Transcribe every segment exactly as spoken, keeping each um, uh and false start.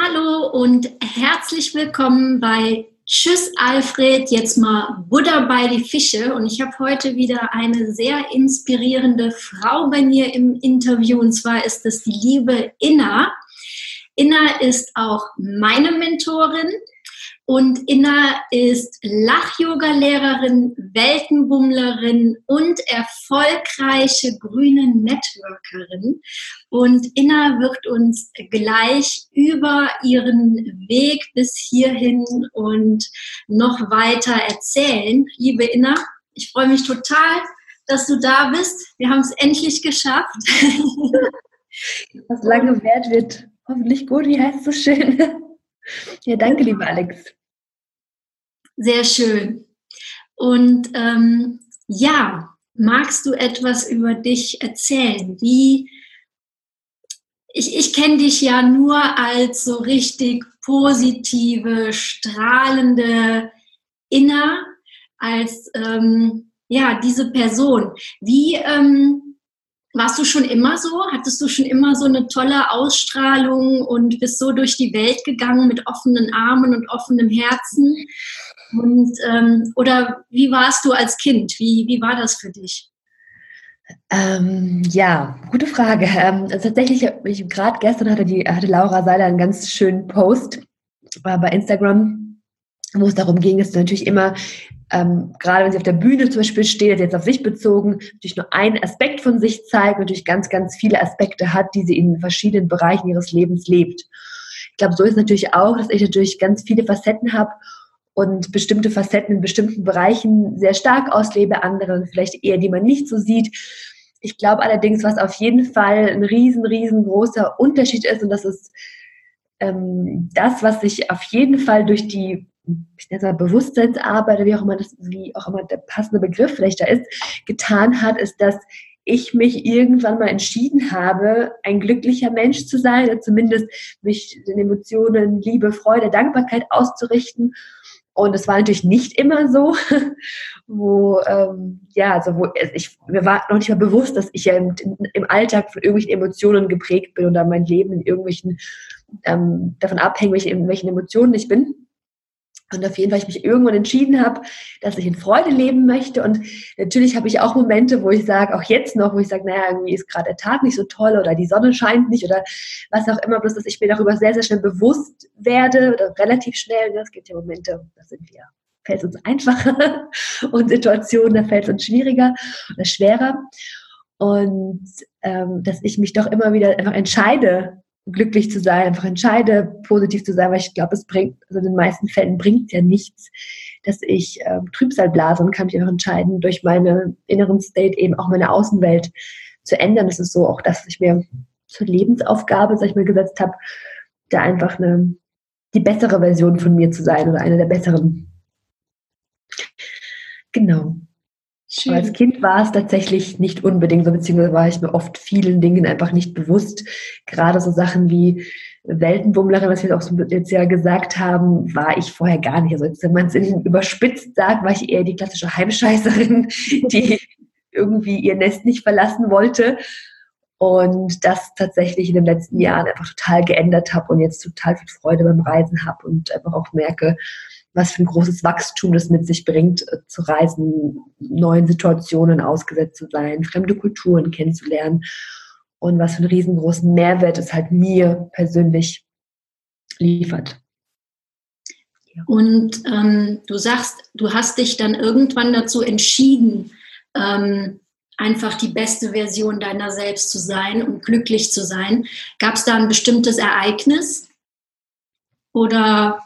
Hallo und herzlich willkommen bei Tschüss Alfred, jetzt mal Buddha bei die Fische. Und ich habe heute wieder eine sehr inspirierende Frau bei mir im Interview, und zwar ist es die liebe Inna. Inna ist auch meine Mentorin und Inna ist Lach-Yoga-Lehrerin, Weltenbummlerin und erfolgreiche grüne Networkerin. Und Inna wird uns gleich über ihren Weg bis hierhin und noch weiter erzählen. Liebe Inna, ich freue mich total, dass du da bist. Wir haben es endlich geschafft. Was lange währt, wird hoffentlich gut. Wie heißt es so schön? Ja, danke, liebe Alex. Sehr schön. Und ähm, ja, magst du etwas über dich erzählen? Wie Ich, ich kenne dich ja nur als so richtig positive, strahlende Inna, als ähm, ja, diese Person. Wie ähm, warst du schon immer so? Hattest du schon immer so eine tolle Ausstrahlung und bist so durch die Welt gegangen mit offenen Armen und offenem Herzen? Und, ähm, oder wie warst du als Kind? Wie, wie war das für dich? Ähm, ja, gute Frage. Ähm, also tatsächlich, ich, gerade gestern hatte, die, hatte Laura Seiler einen ganz schönen Post war bei Instagram, wo es darum ging, dass du natürlich immer, ähm, gerade wenn sie auf der Bühne zum Beispiel steht, jetzt auf sich bezogen, natürlich nur einen Aspekt von sich zeigt, natürlich ganz, ganz viele Aspekte hat, die sie in verschiedenen Bereichen ihres Lebens lebt. Ich glaube, so ist es natürlich auch, dass ich natürlich ganz viele Facetten habe und bestimmte Facetten in bestimmten Bereichen sehr stark auslebe, andere vielleicht eher, die man nicht so sieht. Ich glaube allerdings, was auf jeden Fall ein riesen, riesengroßer Unterschied ist, und das ist ähm, das, was sich auf jeden Fall durch die, ich nenne es mal Bewusstseinsarbeit, wie auch immer das, wie auch immer der passende Begriff vielleicht da ist, getan hat, ist, dass ich mich irgendwann mal entschieden habe, ein glücklicher Mensch zu sein, oder zumindest mich den Emotionen Liebe, Freude, Dankbarkeit auszurichten. Und es war natürlich nicht immer so, wo, ähm, ja, also wo ich, mir war noch nicht mal bewusst, dass ich ja im, im Alltag von irgendwelchen Emotionen geprägt bin oder mein Leben in irgendwelchen, ähm, davon abhängig, in welchen Emotionen ich bin. Und auf jeden Fall, ich mich irgendwann entschieden habe, dass ich in Freude leben möchte. Und natürlich habe ich auch Momente, wo ich sage, auch jetzt noch, wo ich sage, naja, irgendwie ist gerade der Tag nicht so toll oder die Sonne scheint nicht oder was auch immer, bloß dass ich mir darüber sehr, sehr schnell bewusst werde oder relativ schnell. Es gibt ja Momente, da sind wir, fällt es uns einfacher und Situationen, da fällt es uns schwieriger oder schwerer. Und ähm, dass ich mich doch immer wieder einfach entscheide, glücklich zu sein, einfach entscheide, positiv zu sein, weil ich glaube, es bringt, also in den meisten Fällen bringt es ja nichts, dass ich ähm, Trübsal blase, und kann mich einfach entscheiden, durch meine inneren State eben auch meine Außenwelt zu ändern. Das ist so auch das, was ich mir zur Lebensaufgabe, sag ich mal, gesetzt habe, da einfach eine, die bessere Version von mir zu sein oder eine der besseren. Genau. Aber als Kind war es tatsächlich nicht unbedingt so, beziehungsweise war ich mir oft vielen Dingen einfach nicht bewusst. Gerade so Sachen wie Weltenbummlerin, was wir auch so jetzt ja gesagt haben, war ich vorher gar nicht. Also jetzt, wenn man es überspitzt sagt, war ich eher die klassische Heimscheißerin, die irgendwie ihr Nest nicht verlassen wollte. Und das tatsächlich in den letzten Jahren einfach total geändert habe und jetzt total viel Freude beim Reisen habe und einfach auch merke, was für ein großes Wachstum das mit sich bringt, zu reisen, neuen Situationen ausgesetzt zu sein, fremde Kulturen kennenzulernen und was für einen riesengroßen Mehrwert es halt mir persönlich liefert. Ja. Und ähm, du sagst, du hast dich dann irgendwann dazu entschieden, ähm, einfach die beste Version deiner selbst zu sein und glücklich zu sein. Gab es da ein bestimmtes Ereignis? Oder...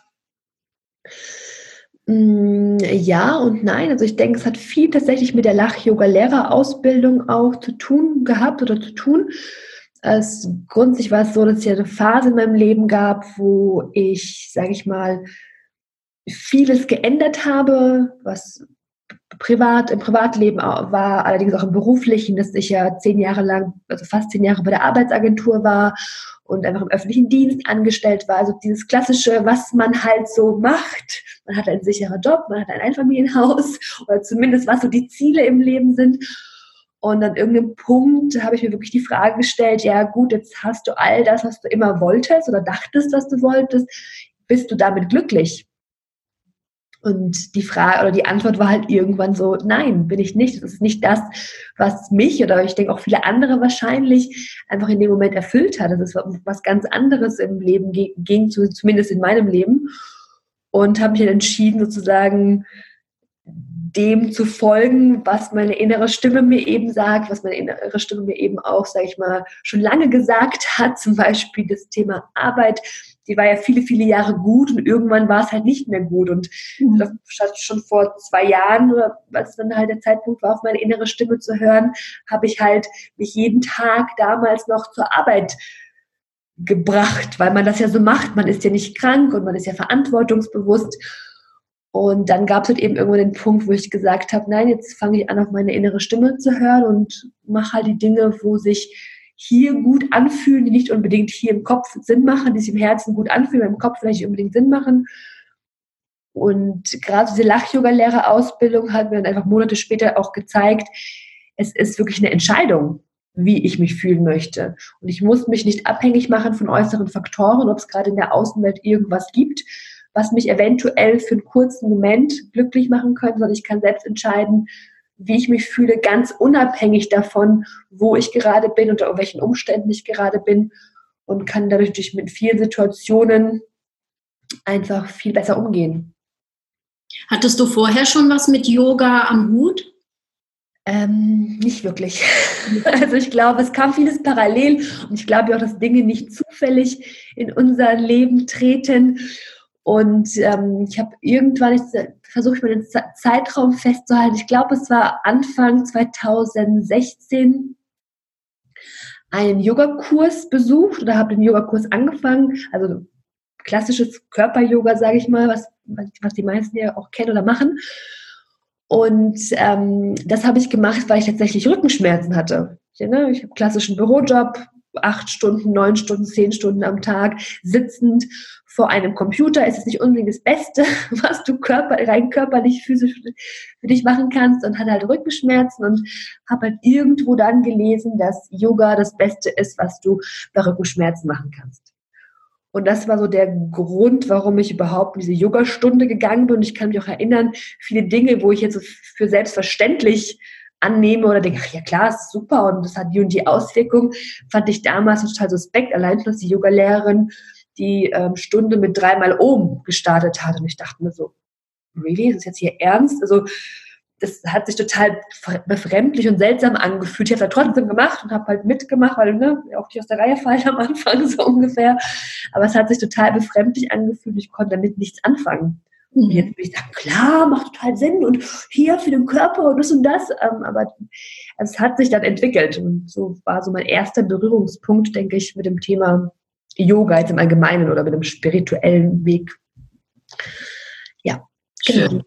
Ja und nein. Also ich denke, es hat viel tatsächlich mit der Lach-Yoga-Lehrerausbildung auch zu tun gehabt oder zu tun. Es, grundsätzlich war es so, dass es ja eine Phase in meinem Leben gab, wo ich, sage ich mal, vieles geändert habe, was privat im Privatleben war, allerdings auch im beruflichen, dass ich ja zehn Jahre lang, also fast zehn Jahre bei der Arbeitsagentur war und einfach im öffentlichen Dienst angestellt war. Also dieses klassische, was man halt so macht. Man hat einen sicheren Job, man hat ein Einfamilienhaus oder zumindest was so die Ziele im Leben sind. Und an irgendeinem Punkt habe ich mir wirklich die Frage gestellt, ja gut, jetzt hast du all das, was du immer wolltest oder dachtest, was du wolltest. Bist du damit glücklich? Und die Frage oder die Antwort war halt irgendwann so, nein, bin ich nicht. Das ist nicht das, was mich oder ich denke auch viele andere wahrscheinlich einfach in dem Moment erfüllt hat. Das ist was ganz anderes im Leben ging, zumindest in meinem Leben. Und habe mich dann entschieden, sozusagen dem zu folgen, was meine innere Stimme mir eben sagt, was meine innere Stimme mir eben auch, sage ich mal, schon lange gesagt hat. Zum Beispiel das Thema Arbeit. Die war ja viele, viele Jahre gut und irgendwann war es halt nicht mehr gut. Und mhm. das stand schon vor zwei Jahren, oder als dann halt der Zeitpunkt war, auf meine innere Stimme zu hören, habe ich halt mich jeden Tag damals noch zur Arbeit gebracht, weil man das ja so macht. Man ist ja nicht krank und man ist ja verantwortungsbewusst. Und dann gab es halt eben irgendwann den Punkt, wo ich gesagt habe, nein, jetzt fange ich an, auf meine innere Stimme zu hören und mache halt die Dinge, wo sich hier gut anfühlen, die nicht unbedingt hier im Kopf Sinn machen, die sich im Herzen gut anfühlen, im Kopf vielleicht nicht unbedingt Sinn machen. Und gerade diese Lach-Yoga-Lehrer-Ausbildung hat mir dann einfach Monate später auch gezeigt, es ist wirklich eine Entscheidung, wie ich mich fühlen möchte. Und ich muss mich nicht abhängig machen von äußeren Faktoren, ob es gerade in der Außenwelt irgendwas gibt, was mich eventuell für einen kurzen Moment glücklich machen könnte, sondern ich kann selbst entscheiden, wie ich mich fühle, ganz unabhängig davon, wo ich gerade bin, unter welchen Umständen ich gerade bin, und kann dadurch natürlich mit vielen Situationen einfach viel besser umgehen. Hattest du vorher schon was mit Yoga am Hut? Ähm, nicht wirklich. Also ich glaube, es kam vieles parallel und ich glaube auch, dass Dinge nicht zufällig in unser Leben treten. Und ähm, ich habe irgendwann, versucht mir den Zeitraum festzuhalten, ich glaube, es war Anfang zwanzig sechzehn, einen Yogakurs besucht oder habe den Yogakurs angefangen, also klassisches Körper-Yoga, sage ich mal, was, was die meisten ja auch kennen oder machen. Und ähm, das habe ich gemacht, weil ich tatsächlich Rückenschmerzen hatte. Ich, ne, ich habe einen klassischen Bürojob, acht Stunden, neun Stunden, zehn Stunden am Tag sitzend vor einem Computer. Ist es nicht unbedingt das Beste, was du körper, rein körperlich, physisch für dich machen kannst, und hatte halt Rückenschmerzen und habe halt irgendwo dann gelesen, dass Yoga das Beste ist, was du bei Rückenschmerzen machen kannst. Und das war so der Grund, warum ich überhaupt in diese Yogastunde gegangen bin. Und ich kann mich auch erinnern, viele Dinge, wo ich jetzt so für selbstverständlich annehme oder denke, ach ja klar, ist super und das hat die und die Auswirkung, fand ich damals total suspekt. Allein schon, dass die Yogalehrerin die ähm, Stunde mit dreimal Om gestartet hat. Und ich dachte mir so, really, ist das jetzt hier ernst? Also das hat sich total befremdlich und seltsam angefühlt. Ich habe es halt trotzdem gemacht und habe halt mitgemacht, weil ne, auch die aus der Reihe fallen am Anfang so ungefähr. Aber es hat sich total befremdlich angefühlt. Ich konnte damit nichts anfangen. Und jetzt bin ich sagen, klar, macht total Sinn und hier für den Körper und das und das. Ähm, aber es hat sich dann entwickelt. Und so war so mein erster Berührungspunkt, denke ich, mit dem Thema Yoga jetzt im Allgemeinen oder mit dem spirituellen Weg. Ja, genau. Schön.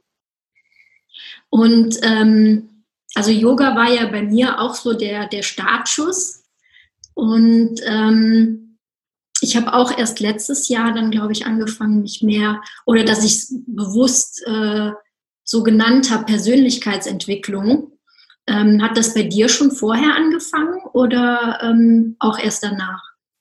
Und ähm, also Yoga war ja bei mir auch so der, der Startschuss. Und ähm, ich habe auch erst letztes Jahr dann, glaube ich, angefangen, mich mehr, oder dass ich es bewusst äh, so genannt habe, Persönlichkeitsentwicklung. Ähm, hat das bei dir schon vorher angefangen oder ähm, auch erst danach?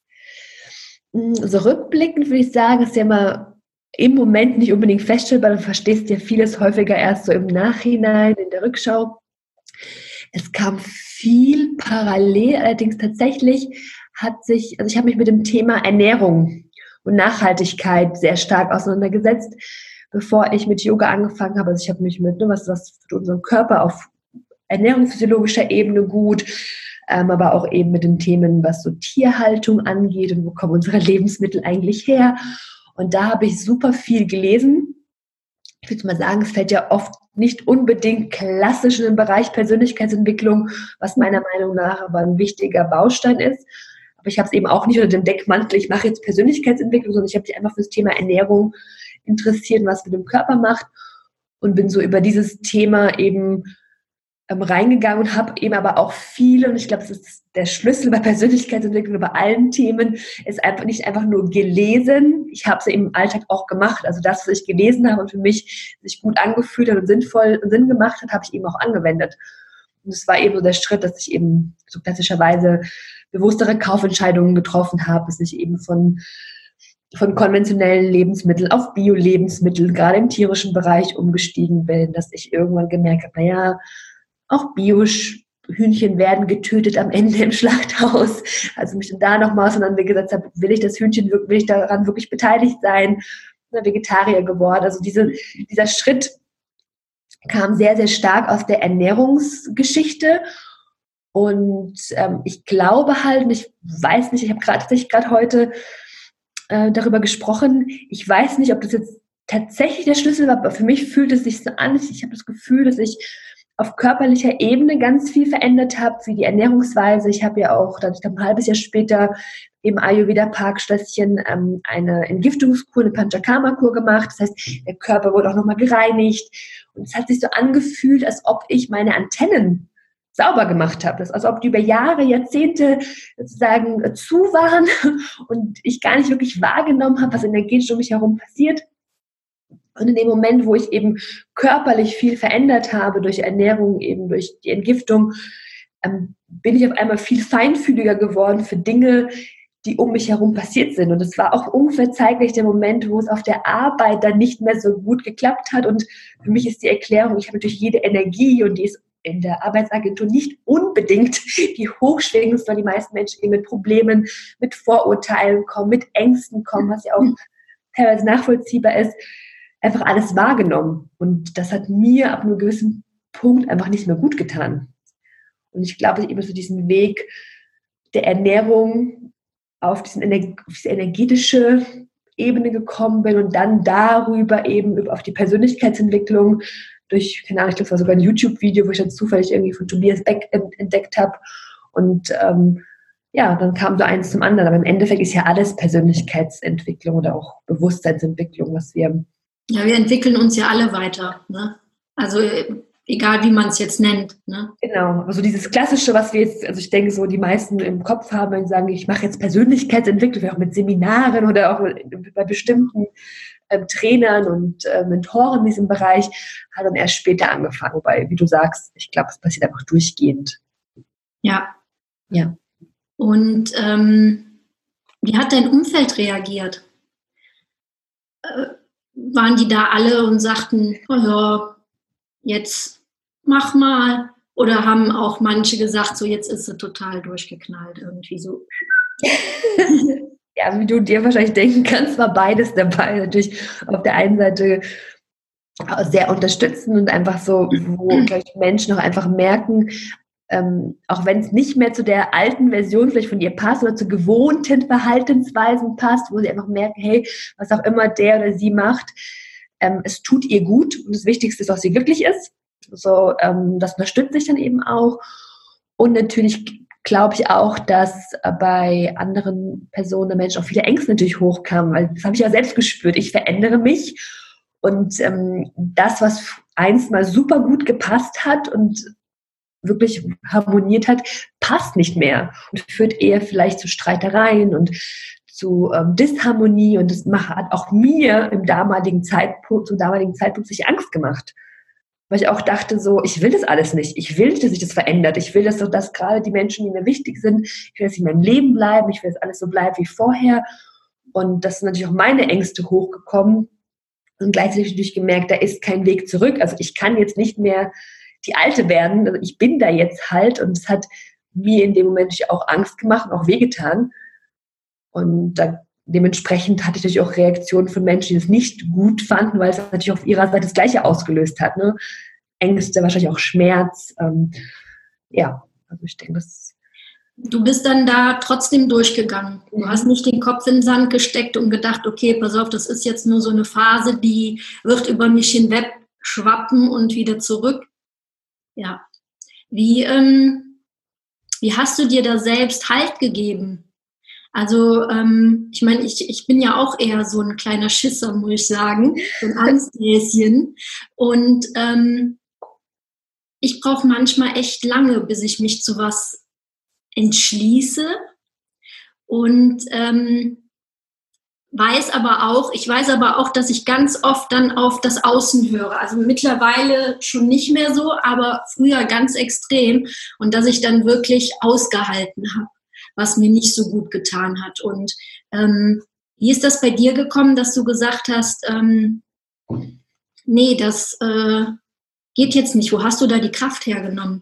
So rückblickend würde ich sagen, ist ja immer im Moment nicht unbedingt feststellbar, du verstehst ja vieles häufiger erst so im Nachhinein, in der Rückschau. Es kam viel parallel, allerdings tatsächlich hat sich, also ich habe mich mit dem Thema Ernährung und Nachhaltigkeit sehr stark auseinandergesetzt, bevor ich mit Yoga angefangen habe. Also ich habe mich mit, ne, was was für unseren Körper auf ernährungsphysiologischer Ebene gut, ähm, aber auch eben mit den Themen, was so Tierhaltung angeht und wo kommen unsere Lebensmittel eigentlich her. Und da habe ich super viel gelesen. Ich würde mal sagen, es fällt ja oft nicht unbedingt klassisch in den Bereich Persönlichkeitsentwicklung, was meiner Meinung nach aber ein wichtiger Baustein ist. Aber ich habe es eben auch nicht unter dem Deckmantel, ich mache jetzt Persönlichkeitsentwicklung, sondern ich habe mich einfach für das Thema Ernährung interessiert, was es mit dem Körper macht, und bin so über dieses Thema eben ähm, reingegangen und habe eben aber auch viele, und ich glaube, das ist der Schlüssel bei Persönlichkeitsentwicklung, bei allen Themen, ist einfach nicht einfach nur gelesen. Ich habe es im Alltag auch gemacht. Also das, was ich gelesen habe und für mich sich gut angefühlt hat und sinnvoll und Sinn gemacht hat, habe ich eben auch angewendet. Und es war eben so der Schritt, dass ich eben so klassischerweise bewusstere Kaufentscheidungen getroffen habe, dass ich eben von, von konventionellen Lebensmitteln auf Bio-Lebensmittel, gerade im tierischen Bereich, umgestiegen bin, dass ich irgendwann gemerkt habe, naja, auch Bio-Hühnchen werden getötet am Ende im Schlachthaus. Also mich dann da nochmal auseinandergesetzt habe, will ich das Hühnchen, will ich daran wirklich beteiligt sein? Vegetarier geworden. Also diese, dieser Schritt kam sehr, sehr stark aus der Ernährungsgeschichte. Und ähm, ich glaube halt, ich weiß nicht, ich habe gerade tatsächlich gerade heute äh, darüber gesprochen, ich weiß nicht, ob das jetzt tatsächlich der Schlüssel war, aber für mich fühlt es sich so an, ich habe das Gefühl, dass ich auf körperlicher Ebene ganz viel verändert habe, wie die Ernährungsweise. Ich habe ja auch dann ich glaube, ein halbes Jahr später im Ayurveda-Parkschlösschen ähm, eine Entgiftungskur, eine Panchakarma-Kur gemacht. Das heißt, der Körper wurde auch nochmal gereinigt. Und es hat sich so angefühlt, als ob ich meine Antennen sauber gemacht habe. Das, als ob die über Jahre, Jahrzehnte sozusagen zu waren und ich gar nicht wirklich wahrgenommen habe, was energetisch um mich herum passiert. Und in dem Moment, wo ich eben körperlich viel verändert habe, durch Ernährung, eben durch die Entgiftung, ähm, bin ich auf einmal viel feinfühliger geworden für Dinge, die um mich herum passiert sind. Und es war auch ungefähr zeitgleich der Moment, wo es auf der Arbeit dann nicht mehr so gut geklappt hat. Und für mich ist die Erklärung, ich habe natürlich jede Energie und die ist in der Arbeitsagentur nicht unbedingt die hochschwingendste, weil die meisten Menschen eben mit Problemen, mit Vorurteilen kommen, mit Ängsten kommen, was ja auch teilweise nachvollziehbar ist, einfach alles wahrgenommen. Und das hat mir ab einem gewissen Punkt einfach nicht mehr gut getan. Und ich glaube, dass ich eben so diesen Weg der Ernährung auf, diesen Ener- auf diese energetische Ebene gekommen bin und dann darüber eben auf die Persönlichkeitsentwicklung durch, keine Ahnung, ich glaube, es war sogar ein YouTube-Video, wo ich dann zufällig irgendwie von Tobias Beck entdeckt habe. Und ähm, ja, dann kam so eins zum anderen. Aber im Endeffekt ist ja alles Persönlichkeitsentwicklung oder auch Bewusstseinsentwicklung, was wir... Ja, wir entwickeln uns ja alle weiter, ne? Also egal, wie man es jetzt nennt, ne? Genau, also dieses Klassische, was wir jetzt, also ich denke so, die meisten im Kopf haben, wenn sie sagen, ich mache jetzt Persönlichkeitsentwicklung, auch mit Seminaren oder auch bei bestimmten ähm, Trainern und äh, Mentoren in diesem Bereich, hat dann erst später angefangen, wobei, wie du sagst, ich glaube, es passiert einfach durchgehend. Ja. Ja. Und ähm, wie hat dein Umfeld reagiert? Äh, waren die da alle und sagten, oh ja, jetzt mach mal? Oder haben auch manche gesagt, so jetzt ist sie total durchgeknallt, irgendwie so? Ja, wie du dir wahrscheinlich denken kannst, war beides dabei. Natürlich auf der einen Seite sehr unterstützend und einfach so, wo, glaube ich, Menschen auch einfach merken, ähm, auch wenn es nicht mehr zu der alten Version vielleicht von ihr passt oder zu gewohnten Verhaltensweisen passt, wo sie einfach merken, hey, was auch immer der oder sie macht, ähm, es tut ihr gut und das Wichtigste ist, dass sie glücklich ist. So, ähm, das unterstützt sich dann eben auch. Und natürlich glaube ich auch, dass äh, bei anderen Personen, Menschen auch viele Ängste natürlich hochkamen, weil das habe ich ja selbst gespürt. Ich verändere mich und ähm, das, was einst mal super gut gepasst hat und wirklich harmoniert hat, passt nicht mehr und führt eher vielleicht zu Streitereien und zu ähm, Disharmonie und das macht, hat auch mir im damaligen Zeitpunkt, zum damaligen Zeitpunkt sich Angst gemacht. Weil ich auch dachte so, ich will das alles nicht. Ich will, dass sich das verändert. Ich will, dass, so, dass gerade die Menschen, die mir wichtig sind, ich will, dass sie in meinem Leben bleiben. Ich will, dass alles so bleibt wie vorher. Und das sind natürlich auch meine Ängste hochgekommen. Und gleichzeitig natürlich gemerkt, da ist kein Weg zurück. Also ich kann jetzt nicht mehr die Alte werden. Also ich bin da jetzt halt. Und es hat mir in dem Moment natürlich auch Angst gemacht und auch wehgetan. Und da, dementsprechend hatte ich natürlich auch Reaktionen von Menschen, die es nicht gut fanden, weil es natürlich auf ihrer Seite das Gleiche ausgelöst hat. Ne? Ängste, wahrscheinlich auch Schmerz. Ähm, ja, also ich denke, das... Du bist dann da trotzdem durchgegangen. Du mhm. hast nicht den Kopf in den Sand gesteckt und gedacht, okay, pass auf, das ist jetzt nur so eine Phase, die wird über mich hinweg schwappen und wieder zurück. Ja. Wie, ähm, wie hast du dir da selbst Halt gegeben? Also, ähm, ich meine, ich, ich bin ja auch eher so ein kleiner Schisser, muss ich sagen, so ein Angsthäschen. Und ähm, ich brauche manchmal echt lange, bis ich mich zu was entschließe. Und ähm, weiß aber auch, ich weiß aber auch, dass ich ganz oft dann auf das Außen höre. Also mittlerweile schon nicht mehr so, aber früher ganz extrem. Und dass ich dann wirklich ausgehalten habe, was mir nicht so gut getan hat. Und ähm, wie ist das bei dir gekommen, dass du gesagt hast, ähm, nee, das äh, geht jetzt nicht. Wo hast du da die Kraft hergenommen?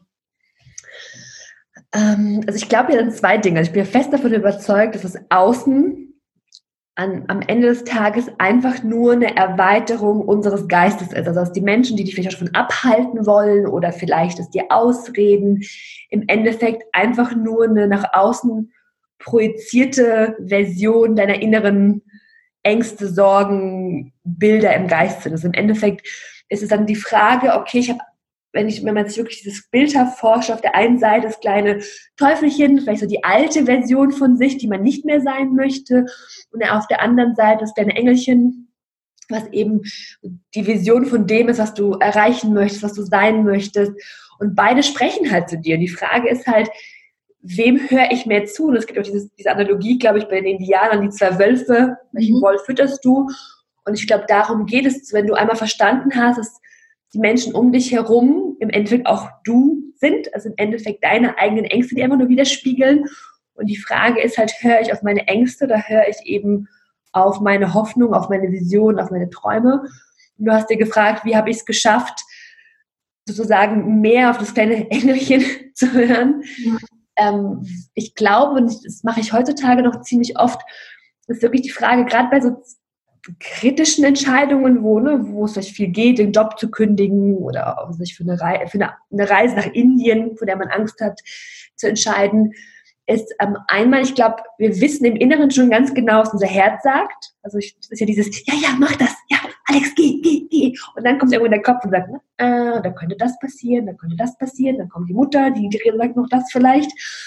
Ähm, also ich glaube ja an zwei Dinge. Also ich bin fest davon überzeugt, dass das Außen An, am Ende des Tages einfach nur eine Erweiterung unseres Geistes ist. Also dass die Menschen, die dich vielleicht davon abhalten wollen oder vielleicht es dir ausreden, im Endeffekt einfach nur eine nach außen projizierte Version deiner inneren Ängste, Sorgen, Bilder im Geist sind. Also im Endeffekt ist es dann die Frage, okay, ich habe wenn, ich, wenn man sich wirklich dieses Bild erforscht, auf der einen Seite das kleine Teufelchen, vielleicht so die alte Version von sich, die man nicht mehr sein möchte, und auf der anderen Seite das kleine Engelchen, was eben die Vision von dem ist, was du erreichen möchtest, was du sein möchtest. Und beide sprechen halt zu dir. Und die Frage ist halt, wem höre ich mehr zu? Und es gibt auch dieses, diese Analogie, glaube ich, bei den Indianern, die zwei Wölfe, welchen Wolf fütterst du? Und ich glaube, darum geht es, wenn du einmal verstanden hast, dass die Menschen um dich herum im Endeffekt auch du sind, also im Endeffekt deine eigenen Ängste, die einfach nur widerspiegeln. Und die Frage ist halt, höre ich auf meine Ängste oder höre ich eben auf meine Hoffnung, auf meine Vision, auf meine Träume? Und du hast dir gefragt, wie habe ich es geschafft, sozusagen mehr auf das kleine Engelchen zu hören? Ja. Ähm, ich glaube, und das mache ich heutzutage noch ziemlich oft, ist wirklich die Frage, gerade bei so kritischen Entscheidungen, wo, ne, wo es vielleicht viel geht, den Job zu kündigen oder auch sich für eine, Rei- für eine, eine Reise nach Indien, vor der man Angst hat, zu entscheiden, ist ähm, einmal, ich glaube, wir wissen im Inneren schon ganz genau, was unser Herz sagt. Also ich, das ist ja dieses, ja, ja, mach das, ja, Alex, geh, geh, geh. Und dann kommt irgendwo in der Kopf und sagt, äh, da könnte das passieren, da könnte das passieren, dann kommt die Mutter, die, die sagt noch das vielleicht.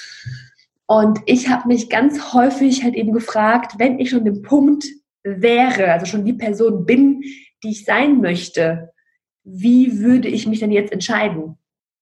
Und ich habe mich ganz häufig halt eben gefragt, wenn ich schon den Punkt wäre, also schon die Person bin, die ich sein möchte, wie würde ich mich denn jetzt entscheiden?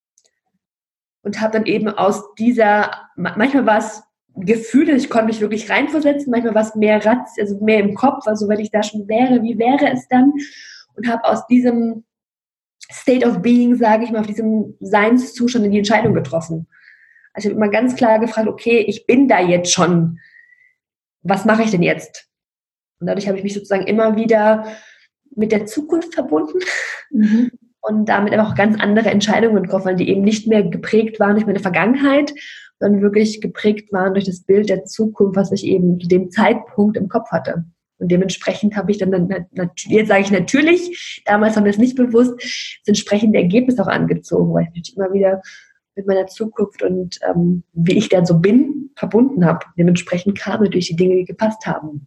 Und habe dann eben aus dieser, manchmal war es Gefühle, ich konnte mich wirklich reinversetzen, manchmal war es mehr Ratz, also mehr im Kopf, also wenn ich da schon wäre, wie wäre es dann? Und habe aus diesem State of Being, sage ich mal, auf diesem Seinszustand die Entscheidung getroffen. Also ich habe immer ganz klar gefragt, okay, ich bin da jetzt schon, was mache ich denn jetzt? Und dadurch habe ich mich sozusagen immer wieder mit der Zukunft verbunden mhm. und damit einfach auch ganz andere Entscheidungen getroffen, die eben nicht mehr geprägt waren durch meine Vergangenheit, sondern wirklich geprägt waren durch das Bild der Zukunft, was ich eben zu dem Zeitpunkt im Kopf hatte. Und dementsprechend habe ich dann, dann jetzt sage ich natürlich, damals war mir das nicht bewusst, das entsprechende Ergebnis auch angezogen, weil ich mich immer wieder mit meiner Zukunft und ähm, wie ich dann so bin, verbunden habe. Dementsprechend kamen natürlich die Dinge, die gepasst haben.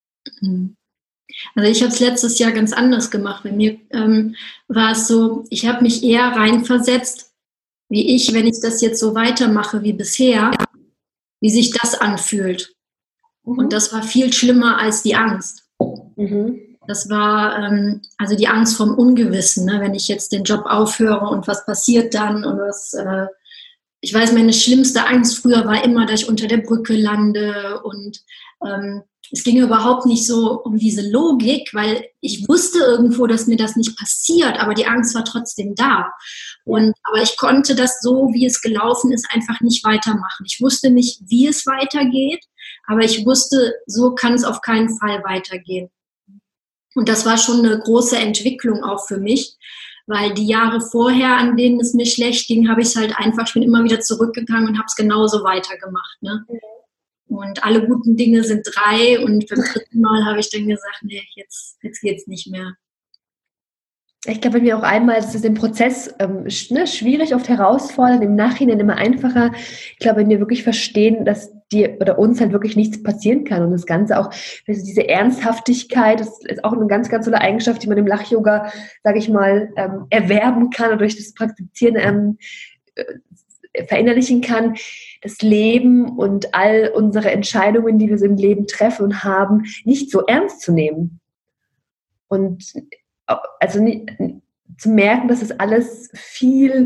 Also ich habe es letztes Jahr ganz anders gemacht. Bei mir ähm, war es so, ich habe mich eher reinversetzt, wie ich, wenn ich das jetzt so weitermache wie bisher, wie sich das anfühlt. Mhm. Und das war viel schlimmer als die Angst. Mhm. Das war ähm, also die Angst vom Ungewissen, ne? Wenn ich jetzt den Job aufhöre und was passiert dann und was... Äh, ich weiß, meine schlimmste Angst früher war immer, dass ich unter der Brücke lande und ähm, es ging überhaupt nicht so um diese Logik, weil ich wusste irgendwo, dass mir das nicht passiert, aber die Angst war trotzdem da. Und, aber ich konnte das so, wie es gelaufen ist, einfach nicht weitermachen. Ich wusste nicht, wie es weitergeht, aber ich wusste, so kann es auf keinen Fall weitergehen. Und das war schon eine große Entwicklung auch für mich, weil die Jahre vorher, an denen es mir schlecht ging, habe ich es halt einfach, ich bin immer wieder zurückgegangen und habe es genauso weitergemacht. Ne? Und alle guten Dinge sind drei und beim dritten Mal habe ich dann gesagt, nee, jetzt, jetzt geht's nicht mehr. Ich glaube, bei mir auch einmal, es ist im Prozess ähm, ne, schwierig, oft herausfordernd, im Nachhinein immer einfacher. Ich glaube, wenn wir wirklich verstehen, dass dir oder uns halt wirklich nichts passieren kann und das Ganze auch, also diese Ernsthaftigkeit, das ist auch eine ganz, ganz tolle Eigenschaft, die man im Lach-Yoga, sage ich mal, ähm, erwerben kann und durch das Praktizieren ähm, äh, verinnerlichen kann. Das Leben und all unsere Entscheidungen, die wir so im Leben treffen und haben, nicht so ernst zu nehmen. Und also zu merken, dass es alles viel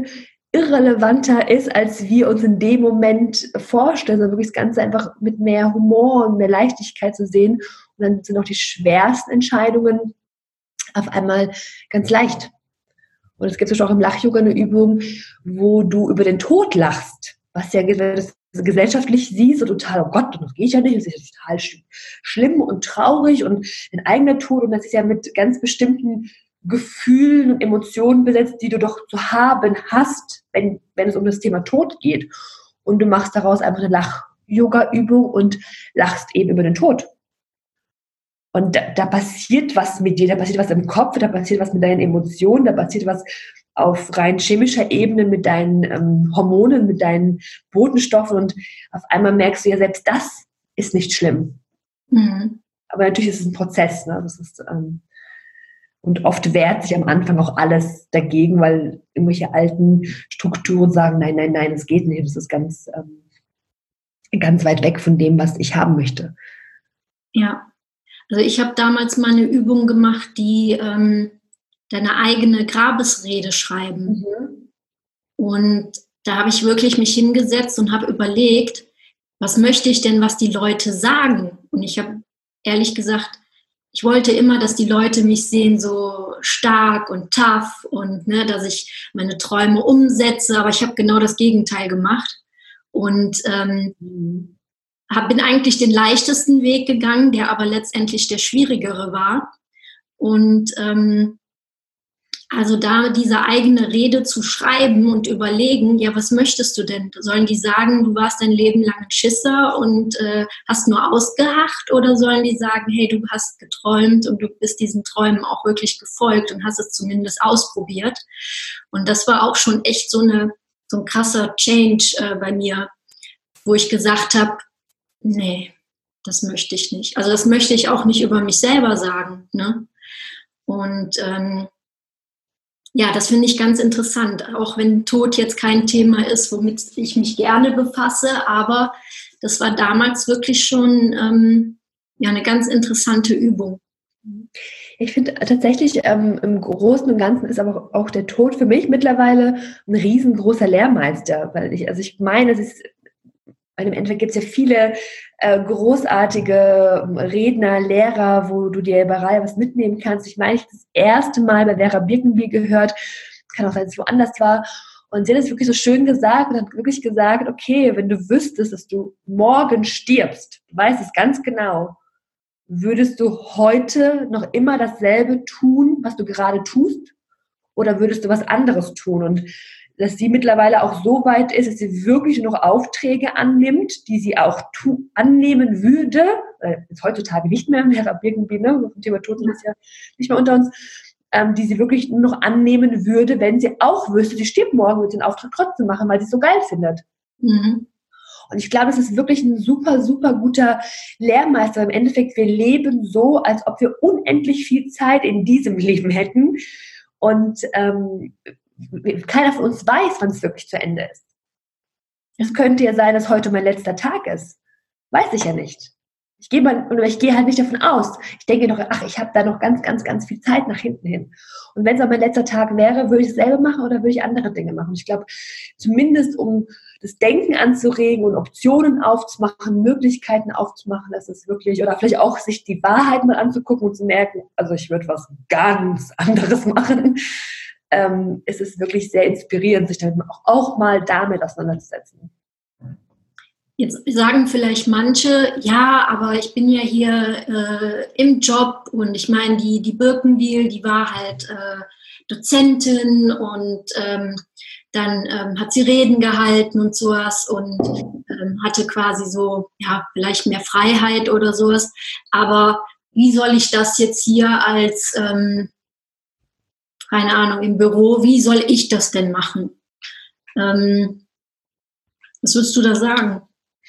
irrelevanter ist, als wir uns in dem Moment vorstellen, sondern wirklich das Ganze einfach mit mehr Humor und mehr Leichtigkeit zu sehen. Und dann sind auch die schwersten Entscheidungen auf einmal ganz leicht. Und es gibt auch im Lach-Yoga eine Übung, wo du über den Tod lachst, was ja das gesellschaftlich siehst, so total, oh Gott, das geht ja nicht, das ist ja total sch- schlimm und traurig und ein eigener Tod, und das ist ja mit ganz bestimmten Gefühlen und Emotionen besetzt, die du doch zu haben hast, wenn, wenn es um das Thema Tod geht. Und du machst daraus einfach eine Lach-Yoga-Übung und lachst eben über den Tod. Und da, da passiert was mit dir, da passiert was im Kopf, da passiert was mit deinen Emotionen, da passiert was auf rein chemischer Ebene mit deinen ähm, Hormonen, mit deinen Botenstoffen, und auf einmal merkst du ja, selbst das ist nicht schlimm. Mhm. Aber natürlich ist es ein Prozess. Ne? Das ist, ähm, und oft wehrt sich am Anfang auch alles dagegen, weil irgendwelche alten Strukturen sagen, nein, nein, nein, das geht nicht. Das ist ganz, ähm, ganz weit weg von dem, was ich haben möchte. Ja. Also ich habe damals mal eine Übung gemacht, die ähm, deine eigene Grabesrede schreiben. Mhm. Und da habe ich wirklich mich hingesetzt und habe überlegt, was möchte ich denn, was die Leute sagen? Und ich habe ehrlich gesagt, ich wollte immer, dass die Leute mich sehen so stark und tough und ne, dass ich meine Träume umsetze, aber ich habe genau das Gegenteil gemacht. Und ähm, mhm. Hab, bin eigentlich den leichtesten Weg gegangen, der aber letztendlich der schwierigere war. Und ähm, also da diese eigene Rede zu schreiben und überlegen, ja, was möchtest du denn? Sollen die sagen, du warst dein Leben lang ein Schisser und äh, hast nur ausgehacht? Oder sollen die sagen, hey, du hast geträumt und du bist diesen Träumen auch wirklich gefolgt und hast es zumindest ausprobiert? Und das war auch schon echt so, eine, so ein krasser Change äh, bei mir, wo ich gesagt habe, nee, das möchte ich nicht. Also das möchte ich auch nicht über mich selber sagen. Ne? Und ähm, ja, das finde ich ganz interessant, auch wenn Tod jetzt kein Thema ist, womit ich mich gerne befasse, aber das war damals wirklich schon ähm, ja, eine ganz interessante Übung. Ich finde tatsächlich, ähm, im Großen und Ganzen ist aber auch der Tod für mich mittlerweile ein riesengroßer Lehrmeister, weil ich, also ich meine, es ist Weil im Endeffekt gibt es ja viele äh, großartige Redner, Lehrer, wo du dir bei Reihe was mitnehmen kannst. Ich meine, ich habe das erste Mal bei Vera Birkenbiel gehört, kann auch sein, dass es woanders war. Und sie hat es wirklich so schön gesagt und hat wirklich gesagt, okay, wenn du wüsstest, dass du morgen stirbst, du weißt es ganz genau, würdest du heute noch immer dasselbe tun, was du gerade tust? Oder würdest du was anderes tun? Und dass sie mittlerweile auch so weit ist, dass sie wirklich noch Aufträge annimmt, die sie auch tu- annehmen würde, äh, jetzt heutzutage nicht mehr, Vera Birkenbiel, ne, das Thema Tod ist ja nicht mehr unter uns, ähm, die sie wirklich nur noch annehmen würde, wenn sie auch wüsste, sie stirbt morgen, wird den Auftrag trotzdem machen, weil sie es so geil findet. Mhm. Und ich glaube, das ist wirklich ein super, super guter Lehrmeister. Im Endeffekt, wir leben so, als ob wir unendlich viel Zeit in diesem Leben hätten. Und ähm, keiner von uns weiß, wann es wirklich zu Ende ist. Es könnte ja sein, dass heute mein letzter Tag ist. Weiß ich ja nicht. Ich gehe mal, oder ich gehe halt nicht davon aus. Ich denke noch, ach, ich habe da noch ganz, ganz, ganz viel Zeit nach hinten hin. Und wenn es auch mein letzter Tag wäre, würde ich dasselbe machen oder würde ich andere Dinge machen. Ich glaube, zumindest um das Denken anzuregen und Optionen aufzumachen, Möglichkeiten aufzumachen, dass es wirklich, oder vielleicht auch sich die Wahrheit mal anzugucken und zu merken, also ich würde was ganz anderes machen. Ähm, es ist wirklich sehr inspirierend, sich damit auch, auch mal damit auseinanderzusetzen. Jetzt sagen vielleicht manche, ja, aber ich bin ja hier äh, im Job und ich meine, die, die Birkenbiel, die war halt äh, Dozentin und ähm, dann ähm, hat sie Reden gehalten und sowas und ähm, hatte quasi so, ja, vielleicht mehr Freiheit oder sowas. Aber wie soll ich das jetzt hier als, ähm, keine Ahnung, im Büro, wie soll ich das denn machen? Ähm, was würdest du da sagen?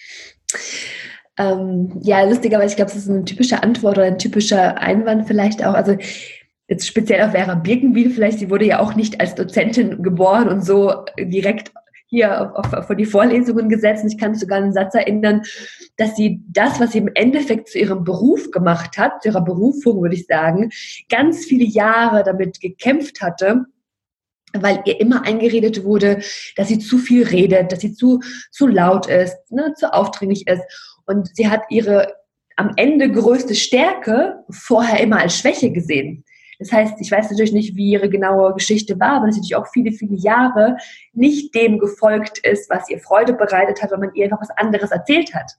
Ähm, ja, lustigerweise, ich glaube, das ist eine typische Antwort oder ein typischer Einwand vielleicht auch. Also jetzt speziell auf Vera Birkenbiel vielleicht, sie wurde ja auch nicht als Dozentin geboren und so direkt hier auf, auf, vor die Vorlesungen gesetzt. Und ich kann mich sogar an einen Satz erinnern, dass sie das, was sie im Endeffekt zu ihrem Beruf gemacht hat, zu ihrer Berufung, würde ich sagen, ganz viele Jahre damit gekämpft hatte, weil ihr immer eingeredet wurde, dass sie zu viel redet, dass sie zu, zu laut ist, ne, zu aufdringlich ist. Und sie hat ihre am Ende größte Stärke vorher immer als Schwäche gesehen. Das heißt, ich weiß natürlich nicht, wie ihre genaue Geschichte war, aber dass sie natürlich auch viele, viele Jahre nicht dem gefolgt ist, was ihr Freude bereitet hat, weil man ihr einfach was anderes erzählt hat.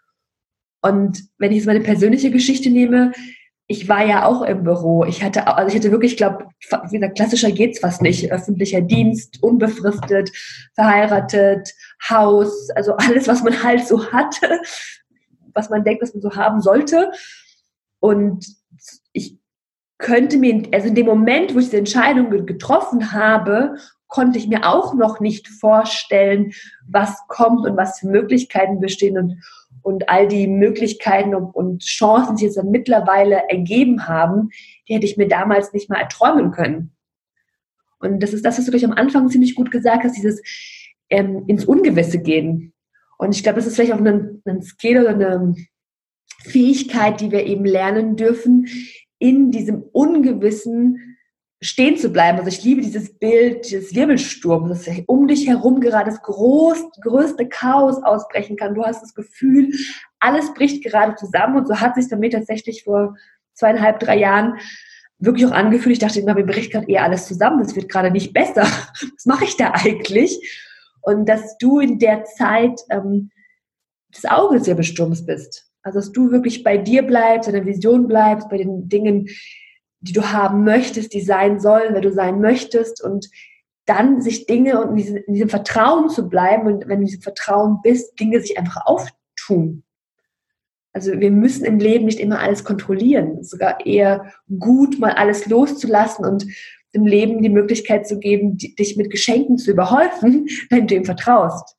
Und wenn ich jetzt meine persönliche Geschichte nehme, ich war ja auch im Büro. Ich hatte, also ich hatte wirklich, ich glaube, wie gesagt, klassischer geht's fast nicht. Öffentlicher Dienst, unbefristet, verheiratet, Haus, also alles, was man halt so hatte, was man denkt, was man so haben sollte. Und ich könnte mir, also in dem Moment, wo ich diese Entscheidung getroffen habe, konnte ich mir auch noch nicht vorstellen, was kommt und was für Möglichkeiten bestehen und Und all die Möglichkeiten und Chancen, die sich jetzt dann mittlerweile ergeben haben, die hätte ich mir damals nicht mal erträumen können. Und das ist das, was du gleich am Anfang ziemlich gut gesagt hast, dieses ähm, ins Ungewisse gehen. Und ich glaube, das ist vielleicht auch ein, ein Skill oder eine Fähigkeit, die wir eben lernen dürfen, in diesem Ungewissen stehen zu bleiben. Also ich liebe dieses Bild des Wirbelsturms, dass um dich herum gerade das groß, größte Chaos ausbrechen kann. Du hast das Gefühl, alles bricht gerade zusammen und so hat es sich bei mir tatsächlich vor zweieinhalb, drei Jahren wirklich auch angefühlt. Ich dachte immer, mir bricht gerade eher alles zusammen, das wird gerade nicht besser. Was mache ich da eigentlich? Und dass du in der Zeit ähm, das Auge des Wirbelsturms bist. Also dass du wirklich bei dir bleibst, bei der Vision bleibst, bei den Dingen, die du haben möchtest, die sein sollen, wer du sein möchtest und dann sich Dinge und in diesem, in diesem Vertrauen zu bleiben und wenn du in diesem Vertrauen bist, Dinge sich einfach auftun. Also wir müssen im Leben nicht immer alles kontrollieren, sogar eher gut mal alles loszulassen und dem Leben die Möglichkeit zu geben, dich mit Geschenken zu überhäufen, wenn du ihm vertraust.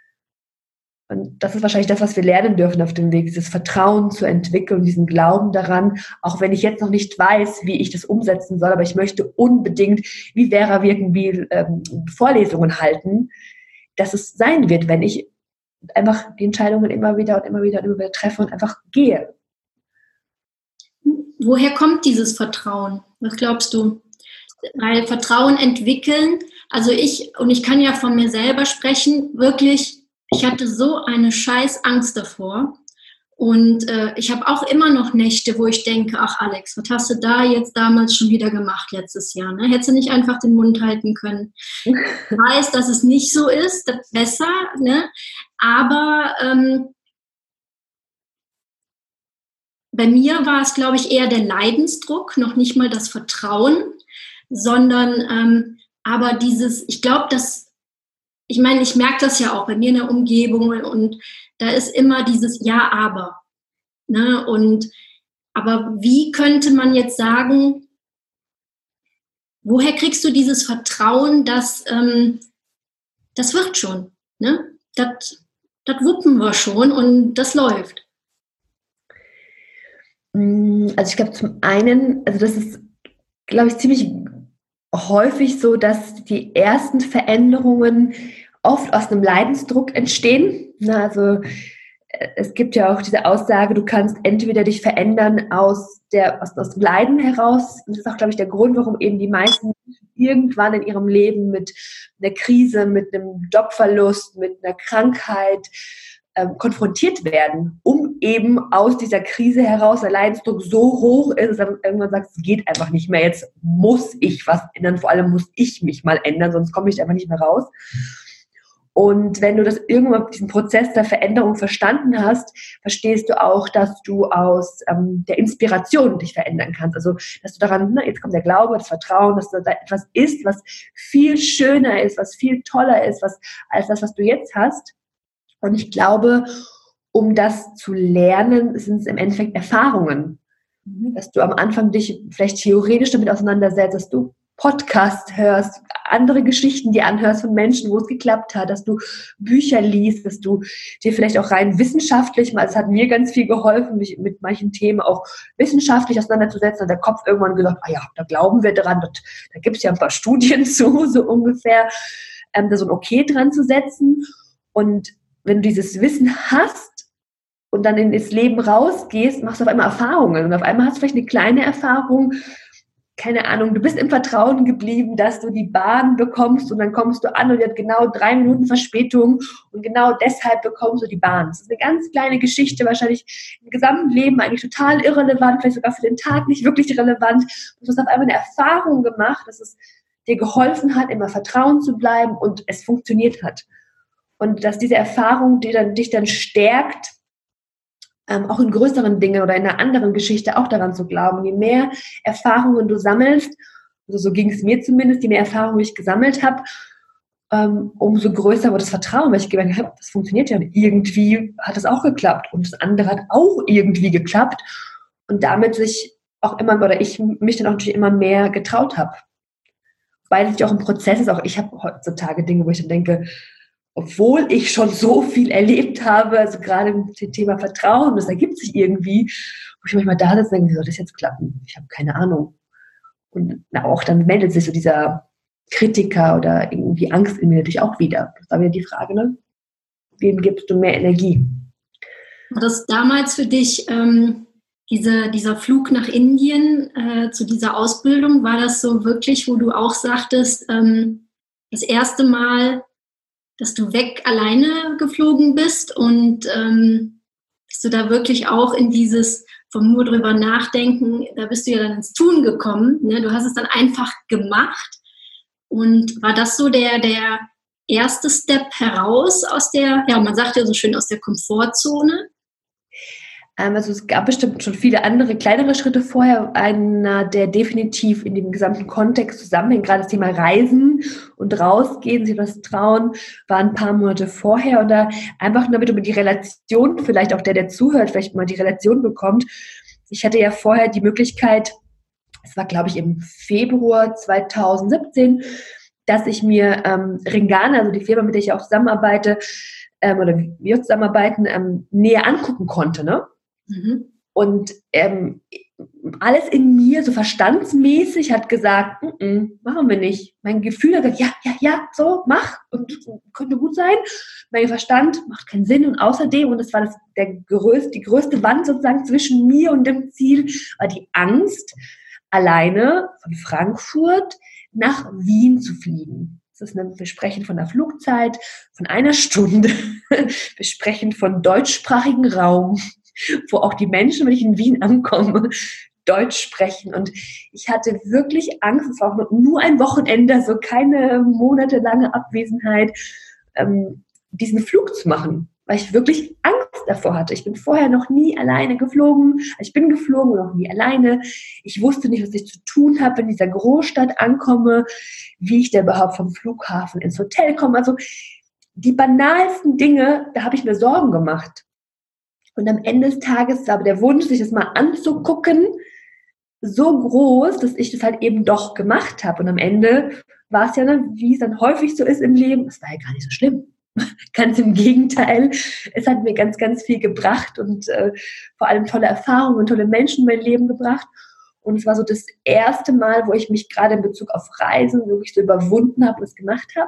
Und das ist wahrscheinlich das, was wir lernen dürfen auf dem Weg, dieses Vertrauen zu entwickeln, diesen Glauben daran, auch wenn ich jetzt noch nicht weiß, wie ich das umsetzen soll, aber ich möchte unbedingt wie Vera wirken, wie ähm, Vorlesungen halten, dass es sein wird, wenn ich einfach die Entscheidungen immer wieder und immer wieder und immer wieder treffe und einfach gehe. Woher kommt dieses Vertrauen? Was glaubst du? Weil Vertrauen entwickeln, also ich, und ich kann ja von mir selber sprechen, wirklich, ich hatte so eine scheiß Angst davor und äh, ich habe auch immer noch Nächte, wo ich denke, ach Alex, was hast du da jetzt damals schon wieder gemacht letztes Jahr? Ne? Hättest du nicht einfach den Mund halten können? Ich weiß, dass es nicht so ist, das ist besser, ne? Aber ähm, bei mir war es, glaube ich, eher der Leidensdruck, noch nicht mal das Vertrauen, sondern ähm, aber dieses, ich glaube, dass ich meine, ich merke das ja auch bei mir in der Umgebung und da ist immer dieses Ja, aber. Ne? Und, aber wie könnte man jetzt sagen, woher kriegst du dieses Vertrauen, dass ähm, das wird schon, ne? Das, das wuppen wir schon und das läuft? Also ich glaube zum einen, also das ist, glaube ich, ziemlich häufig so, dass die ersten Veränderungen oft aus einem Leidensdruck entstehen. Also es gibt ja auch diese Aussage, du kannst entweder dich verändern aus, der, aus, aus dem Leiden heraus. Das ist auch, glaube ich, der Grund, warum eben die meisten irgendwann in ihrem Leben mit einer Krise, mit einem Jobverlust, mit einer Krankheit ähm, konfrontiert werden, um eben aus dieser Krise heraus, der Leidensdruck so hoch ist, dass man irgendwann sagt, es geht einfach nicht mehr, jetzt muss ich was ändern, vor allem muss ich mich mal ändern, sonst komme ich einfach nicht mehr raus. Und wenn du das irgendwann diesen Prozess der Veränderung verstanden hast, verstehst du auch, dass du aus ähm, der Inspiration dich verändern kannst. Also, dass du daran, na, jetzt kommt der Glaube, das Vertrauen, dass da etwas ist, was viel schöner ist, was viel toller ist, was, als das, was du jetzt hast. Und ich glaube, um das zu lernen, sind es im Endeffekt Erfahrungen. Dass du am Anfang dich vielleicht theoretisch damit auseinandersetzt, dass du Podcast hörst, andere Geschichten dir anhörst von Menschen, wo es geklappt hat, dass du Bücher liest, dass du dir vielleicht auch rein wissenschaftlich, mal, es hat mir ganz viel geholfen, mich mit manchen Themen auch wissenschaftlich auseinanderzusetzen, und der Kopf irgendwann gesagt, ah ja, da glauben wir dran, da, da gibt es ja ein paar Studien zu, so ungefähr, ähm, da so ein Okay dran zu setzen. Und wenn du dieses Wissen hast und dann in das Leben rausgehst, machst du auf einmal Erfahrungen und auf einmal hast du vielleicht eine kleine Erfahrung, keine Ahnung, du bist im Vertrauen geblieben, dass du die Bahn bekommst und dann kommst du an und die hat genau drei Minuten Verspätung und genau deshalb bekommst du die Bahn. Das ist eine ganz kleine Geschichte, wahrscheinlich im gesamten Leben eigentlich total irrelevant, vielleicht sogar für den Tag nicht wirklich relevant. Du hast auf einmal eine Erfahrung gemacht, dass es dir geholfen hat, immer Vertrauen zu bleiben und es funktioniert hat. Und dass diese Erfahrung die dann, dich dann stärkt, Ähm, auch in größeren Dingen oder in einer anderen Geschichte auch daran zu glauben. Je mehr Erfahrungen du sammelst, also so ging es mir zumindest, je mehr Erfahrungen ich gesammelt habe, ähm, umso größer wird das Vertrauen, weil ich gemerkt habe, das funktioniert ja. Und irgendwie hat es auch geklappt und das andere hat auch irgendwie geklappt und damit sich auch immer, oder ich mich dann auch natürlich immer mehr getraut habe. Weil es ja auch ein Prozess ist, auch ich habe heutzutage Dinge, wo ich dann denke, obwohl ich schon so viel erlebt habe, also gerade mit dem Thema Vertrauen, das ergibt sich irgendwie, wo ich manchmal da sitze und denke, wie soll das jetzt klappen? Ich habe keine Ahnung. Und na, auch dann meldet sich so dieser Kritiker oder irgendwie Angst in mir natürlich auch wieder. Das war wieder die Frage, ne? Wem gibst du mehr Energie? War das damals für dich, ähm, diese, dieser Flug nach Indien äh, zu dieser Ausbildung, war das so wirklich, wo du auch sagtest, ähm, das erste Mal, dass du weg alleine geflogen bist und ähm, dass du da wirklich auch in dieses vom nur drüber nachdenken, da bist du ja dann ins Tun gekommen, ne? Du hast es dann einfach gemacht und war das so der, der erste Step heraus aus der, ja, man sagt ja so schön, aus der Komfortzone? Also es gab bestimmt schon viele andere, kleinere Schritte vorher. Einer, der definitiv in dem gesamten Kontext zusammenhängt, gerade das Thema Reisen und rausgehen, sich was trauen, war ein paar Monate vorher. Und da einfach damit über die Relation, vielleicht auch der, der zuhört, vielleicht mal die Relation bekommt. Ich hatte ja vorher die Möglichkeit, es war glaube ich im Februar zweitausendsiebzehn, dass ich mir ähm, Ringana, also die Firma, mit der ich auch zusammenarbeite, ähm, oder wir zusammenarbeiten, ähm, näher angucken konnte, ne? Mhm. Und ähm, alles in mir, so verstandsmäßig, hat gesagt, machen wir nicht. Mein Gefühl hat gesagt, ja, ja, ja, so, mach, und könnte gut sein. Mein Verstand macht keinen Sinn und außerdem, und das war das, der größte, die größte Wand sozusagen zwischen mir und dem Ziel, war die Angst, alleine von Frankfurt nach Wien zu fliegen. Das ist eine, wir sprechen von einer Flugzeit von einer Stunde. Wir sprechen von deutschsprachigen Raum, wo auch die Menschen, wenn ich in Wien ankomme, Deutsch sprechen. Und ich hatte wirklich Angst, es war auch nur ein Wochenende, so keine monatelange Abwesenheit, ähm, diesen Flug zu machen, weil ich wirklich Angst davor hatte. Ich bin vorher noch nie alleine geflogen. Ich bin geflogen, noch nie alleine. Ich wusste nicht, was ich zu tun habe, wenn ich in dieser Großstadt ankomme, wie ich da überhaupt vom Flughafen ins Hotel komme. Also die banalsten Dinge, da habe ich mir Sorgen gemacht. Und am Ende des Tages war aber der Wunsch, sich das mal anzugucken, so groß, dass ich das halt eben doch gemacht habe. Und am Ende war es ja, ne, wie es dann häufig so ist im Leben, es war ja gar nicht so schlimm. Ganz im Gegenteil, es hat mir ganz, ganz viel gebracht und äh, vor allem tolle Erfahrungen und tolle Menschen in mein Leben gebracht. Und es war so das erste Mal, wo ich mich gerade in Bezug auf Reisen wirklich so überwunden habe und es gemacht habe.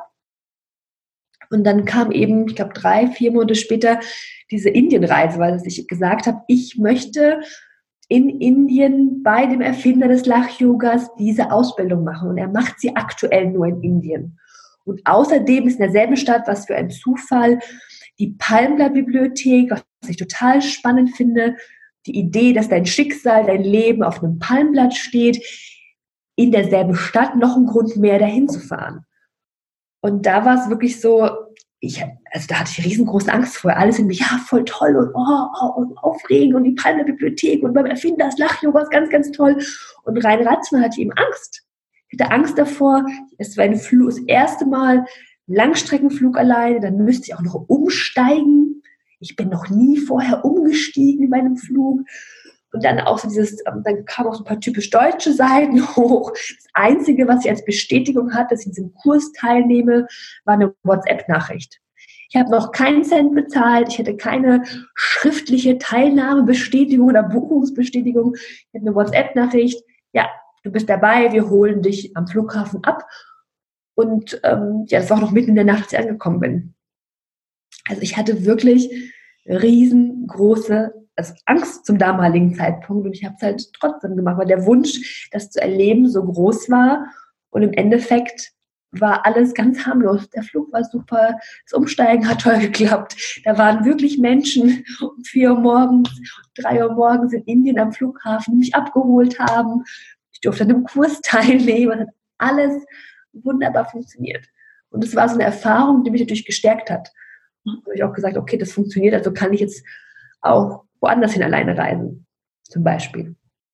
Und dann kam eben, ich glaube, drei, vier Monate später diese Indienreise, weil ich gesagt habe, ich möchte in Indien bei dem Erfinder des Lach-Yogas diese Ausbildung machen. Und er macht sie aktuell nur in Indien. Und außerdem ist in derselben Stadt, was für ein Zufall, die Palmblatt-Bibliothek, was ich total spannend finde, die Idee, dass dein Schicksal, dein Leben auf einem Palmblatt steht, in derselben Stadt noch ein Grund mehr, dahin zu fahren. Und da war es wirklich so, ich, also da hatte ich riesengroße Angst vor. Alles in mir, ja, voll toll und, oh, oh, und aufregend und die Palmblatt-Bibliothek und beim Erfinder das Lach-Yoga ist ganz, ganz toll. Und rein rational hatte ich eben Angst. Ich hatte Angst davor, es war ein Flug, das erste Mal Langstreckenflug alleine, dann müsste ich auch noch umsteigen. Ich bin noch nie vorher umgestiegen bei einem Flug. Und dann auch so dieses, dann kamen auch so ein paar typisch deutsche Seiten hoch. Das Einzige, was ich als Bestätigung hatte, dass ich in diesem Kurs teilnehme, war eine WhatsApp-Nachricht. Ich habe noch keinen Cent bezahlt, ich hatte keine schriftliche Teilnahmebestätigung oder Buchungsbestätigung. Ich hatte eine WhatsApp-Nachricht, ja, du bist dabei, wir holen dich am Flughafen ab. Und ähm, ja, das war auch noch mitten in der Nacht, als ich angekommen bin. Also ich hatte wirklich riesengroße also Angst zum damaligen Zeitpunkt und ich habe es halt trotzdem gemacht, weil der Wunsch, das zu erleben, so groß war und im Endeffekt war alles ganz harmlos. Der Flug war super, das Umsteigen hat toll geklappt. Da waren wirklich Menschen um vier Uhr morgens, drei Uhr morgens in Indien am Flughafen, die mich abgeholt haben. Ich durfte an einem Kurs teilnehmen. Es hat alles wunderbar funktioniert. Und es war so eine Erfahrung, die mich natürlich gestärkt hat. Da habe ich auch gesagt, okay, das funktioniert, also kann ich jetzt auch woanders hin alleine reisen, zum Beispiel.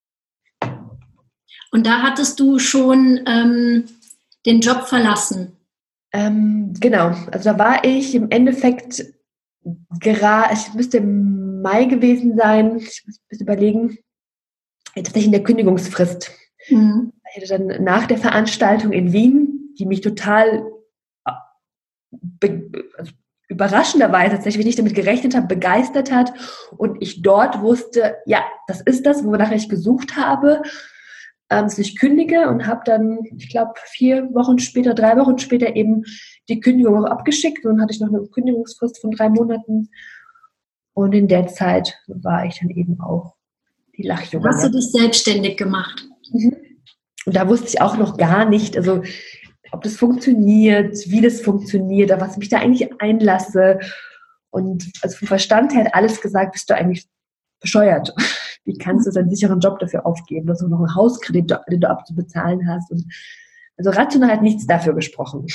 Und da hattest du schon ähm, den Job verlassen? Ähm, genau, also da war ich im Endeffekt gerade, es müsste im Mai gewesen sein, ich muss ein bisschen überlegen, tatsächlich in der Kündigungsfrist. Mhm. Ich hatte dann nach der Veranstaltung in Wien, die mich total be- also überraschenderweise tatsächlich, wenn ich damit gerechnet habe, begeistert hat und ich dort wusste, ja, das ist das, wonach ich gesucht habe, ähm, dass ich kündige und habe dann, ich glaube, vier Wochen später, drei Wochen später eben die Kündigung auch abgeschickt und dann hatte ich noch eine Kündigungsfrist von drei Monaten und in der Zeit war ich dann eben auch die Lach-Yoga. Hast du dich selbstständig gemacht? Mhm. Und da wusste ich auch noch gar nicht, also ob das funktioniert, wie das funktioniert, auf was ich mich da eigentlich einlasse. Und also vom Verstand her hat alles gesagt, bist du eigentlich bescheuert. Wie kannst du deinen sicheren Job dafür aufgeben, dass du noch einen Hauskredit, den du abzubezahlen hast? Und also rational hat nichts dafür gesprochen.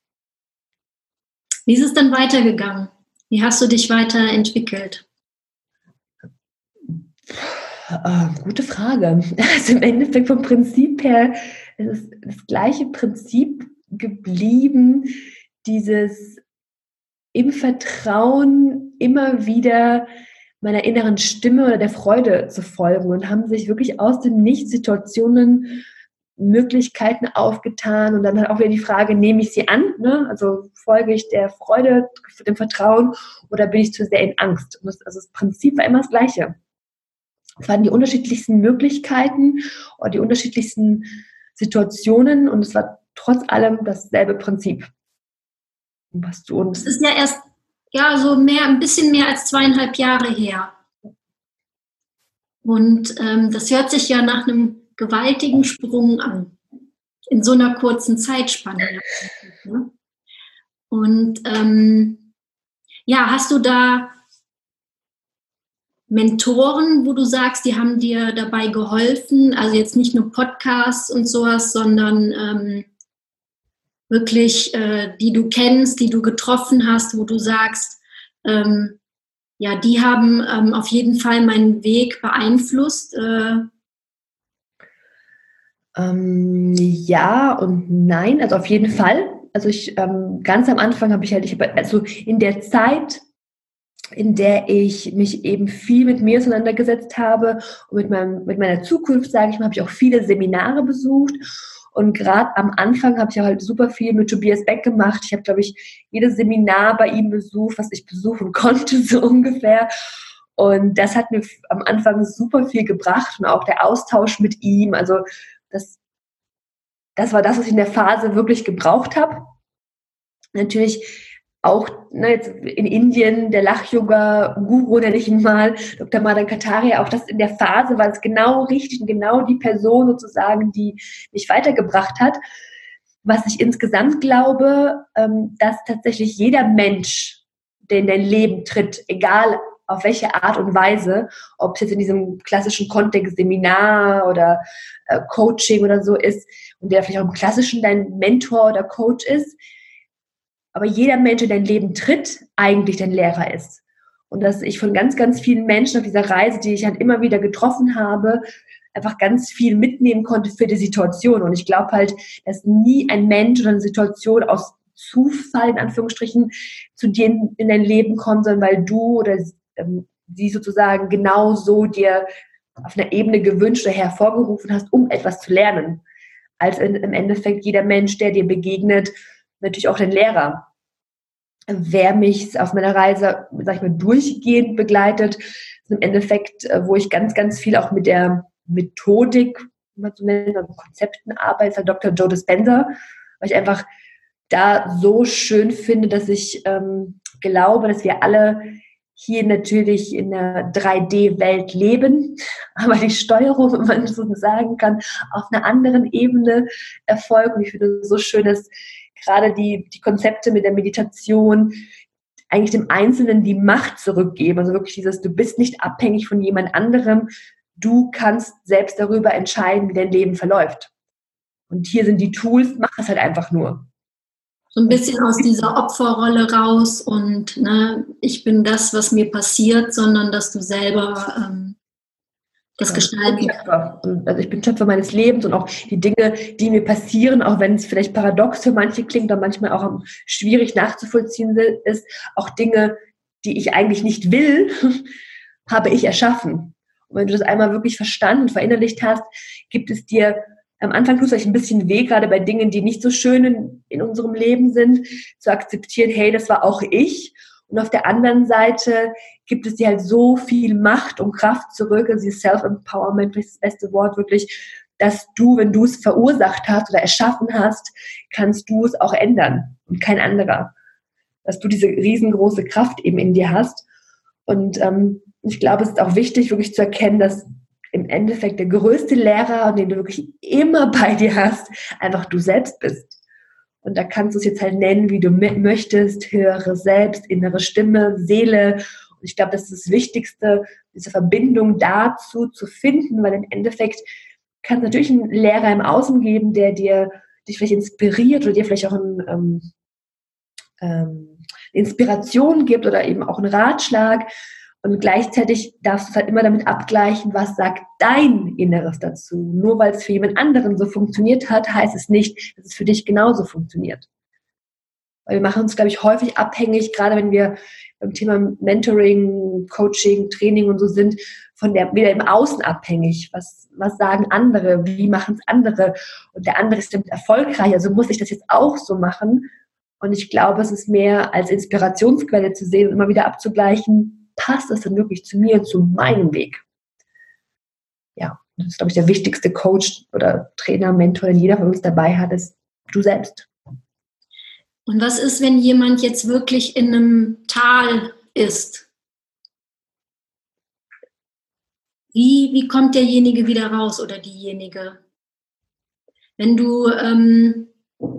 Wie ist es dann weitergegangen? Wie hast du dich weiterentwickelt? Äh, gute Frage. Also im Endeffekt vom Prinzip her ist es das gleiche Prinzip geblieben, dieses im Vertrauen immer wieder meiner inneren Stimme oder der Freude zu folgen und haben sich wirklich aus den Nicht-Situationen Möglichkeiten aufgetan und dann halt auch wieder die Frage, nehme ich sie an, ne? Also folge ich der Freude, dem Vertrauen oder bin ich zu sehr in Angst? Und das, also das Prinzip war immer das Gleiche. Es waren die unterschiedlichsten Möglichkeiten oder die unterschiedlichsten Situationen und es war trotz allem dasselbe Prinzip. Was du uns. Es ist ja erst ja so mehr, ein bisschen mehr als zweieinhalb Jahre her. Und ähm, das hört sich ja nach einem gewaltigen Sprung an. In so einer kurzen Zeitspanne. Ne? Und ähm, ja, hast du da Mentoren, wo du sagst, die haben dir dabei geholfen? Also jetzt nicht nur Podcasts und sowas, sondern ähm, wirklich, äh, die du kennst, die du getroffen hast, wo du sagst, ähm, ja, die haben ähm, auf jeden Fall meinen Weg beeinflusst. Äh. Ähm, ja und nein, also auf jeden Fall. Also ich ähm, ganz am Anfang habe ich halt, ich hab, also in der Zeit, in der ich mich eben viel mit mir auseinandergesetzt habe und mit, meinem, mit meiner Zukunft, sage ich mal, habe ich auch viele Seminare besucht. Und gerade am Anfang habe ich halt super viel mit Tobias Beck gemacht. Ich habe, glaube ich, jedes Seminar bei ihm besucht, was ich besuchen konnte, so ungefähr. Und das hat mir am Anfang super viel gebracht und auch der Austausch mit ihm. Also das, das war das, was ich in der Phase wirklich gebraucht habe. Natürlich auch ne, jetzt in Indien, der Lach-Yoga-Guru, nenne ich ihn mal, Doktor Madan Kataria, auch das in der Phase war es genau richtig und genau die Person sozusagen, die mich weitergebracht hat. Was ich insgesamt glaube, dass tatsächlich jeder Mensch, der in dein Leben tritt, egal auf welche Art und Weise, ob es jetzt in diesem klassischen Kontext Seminar oder äh, Coaching oder so ist und der vielleicht auch im Klassischen dein Mentor oder Coach ist, aber jeder Mensch, der dein Leben tritt, eigentlich dein Lehrer ist. Und dass ich von ganz, ganz vielen Menschen auf dieser Reise, die ich halt immer wieder getroffen habe, einfach ganz viel mitnehmen konnte für die Situation. Und ich glaube halt, dass nie ein Mensch oder eine Situation aus Zufall, in Anführungsstrichen, zu dir in dein Leben kommt, sondern weil du oder ähm, sie sozusagen genau so dir auf einer Ebene gewünscht oder hervorgerufen hast, um etwas zu lernen. Als in, im Endeffekt jeder Mensch, der dir begegnet, natürlich auch den Lehrer. Wer mich auf meiner Reise, sag ich mal, durchgehend begleitet, ist im Endeffekt, wo ich ganz, ganz viel auch mit der Methodik, wie man so nennt, und Konzepten arbeite, ist halt Doktor Joe Dispenza, weil ich einfach da so schön finde, dass ich ähm, glaube, dass wir alle hier natürlich in der drei D-Welt leben, aber die Steuerung, wenn man so sagen kann, auf einer anderen Ebene erfolgt. Und ich finde es so schön, dass gerade die, die Konzepte mit der Meditation eigentlich dem Einzelnen die Macht zurückgeben. Also wirklich dieses, du bist nicht abhängig von jemand anderem, du kannst selbst darüber entscheiden, wie dein Leben verläuft. Und hier sind die Tools, mach es halt einfach nur. So ein bisschen aus dieser Opferrolle raus und ne, ich bin das, was mir passiert, sondern dass du selber ähm, das ja, gestalten kannst. Also ich bin Schöpfer meines Lebens und auch die Dinge, die mir passieren, auch wenn es vielleicht paradox für manche klingt oder manchmal auch schwierig nachzuvollziehen ist, auch Dinge, die ich eigentlich nicht will, habe ich erschaffen. Und wenn du das einmal wirklich verstanden, verinnerlicht hast, gibt es dir am Anfang tut es euch ein bisschen weh, gerade bei Dingen, die nicht so schön in, in unserem Leben sind, zu akzeptieren, hey, das war auch ich. Und auf der anderen Seite gibt es dir halt so viel Macht und Kraft zurück, also dieses Self-Empowerment ist das beste Wort wirklich, dass du, wenn du es verursacht hast oder erschaffen hast, kannst du es auch ändern und kein anderer. Dass du diese riesengroße Kraft eben in dir hast. Und ähm, ich glaube, es ist auch wichtig, wirklich zu erkennen, dass im Endeffekt der größte Lehrer, den du wirklich immer bei dir hast, einfach du selbst bist. Und da kannst du es jetzt halt nennen, wie du möchtest, höhere Selbst, innere Stimme, Seele. Und ich glaube, das ist das Wichtigste, diese Verbindung dazu zu finden, weil im Endeffekt kann es natürlich einen Lehrer im Außen geben, der dir dich vielleicht inspiriert oder dir vielleicht auch ein, ähm, ähm, Inspiration gibt oder eben auch einen Ratschlag. Und gleichzeitig darfst du es halt immer damit abgleichen, was sagt dein Inneres dazu. Nur weil es für jemand anderen so funktioniert hat, heißt es nicht, dass es für dich genauso funktioniert. Weil wir machen uns, glaube ich, häufig abhängig, gerade wenn wir beim Thema Mentoring, Coaching, Training und so sind, von der wieder im Außen abhängig. Was, was sagen andere? Wie machen es andere? Und der andere ist damit erfolgreich, also muss ich das jetzt auch so machen. Und ich glaube, es ist mehr als Inspirationsquelle zu sehen und immer wieder abzugleichen, passt das denn wirklich zu mir, zu meinem Weg? Ja, das ist, glaube ich, der wichtigste Coach oder Trainer, Mentor, den jeder von uns dabei hat, ist du selbst. Und was ist, wenn jemand jetzt wirklich in einem Tal ist? Wie, wie kommt derjenige wieder raus oder diejenige? Wenn du, ähm,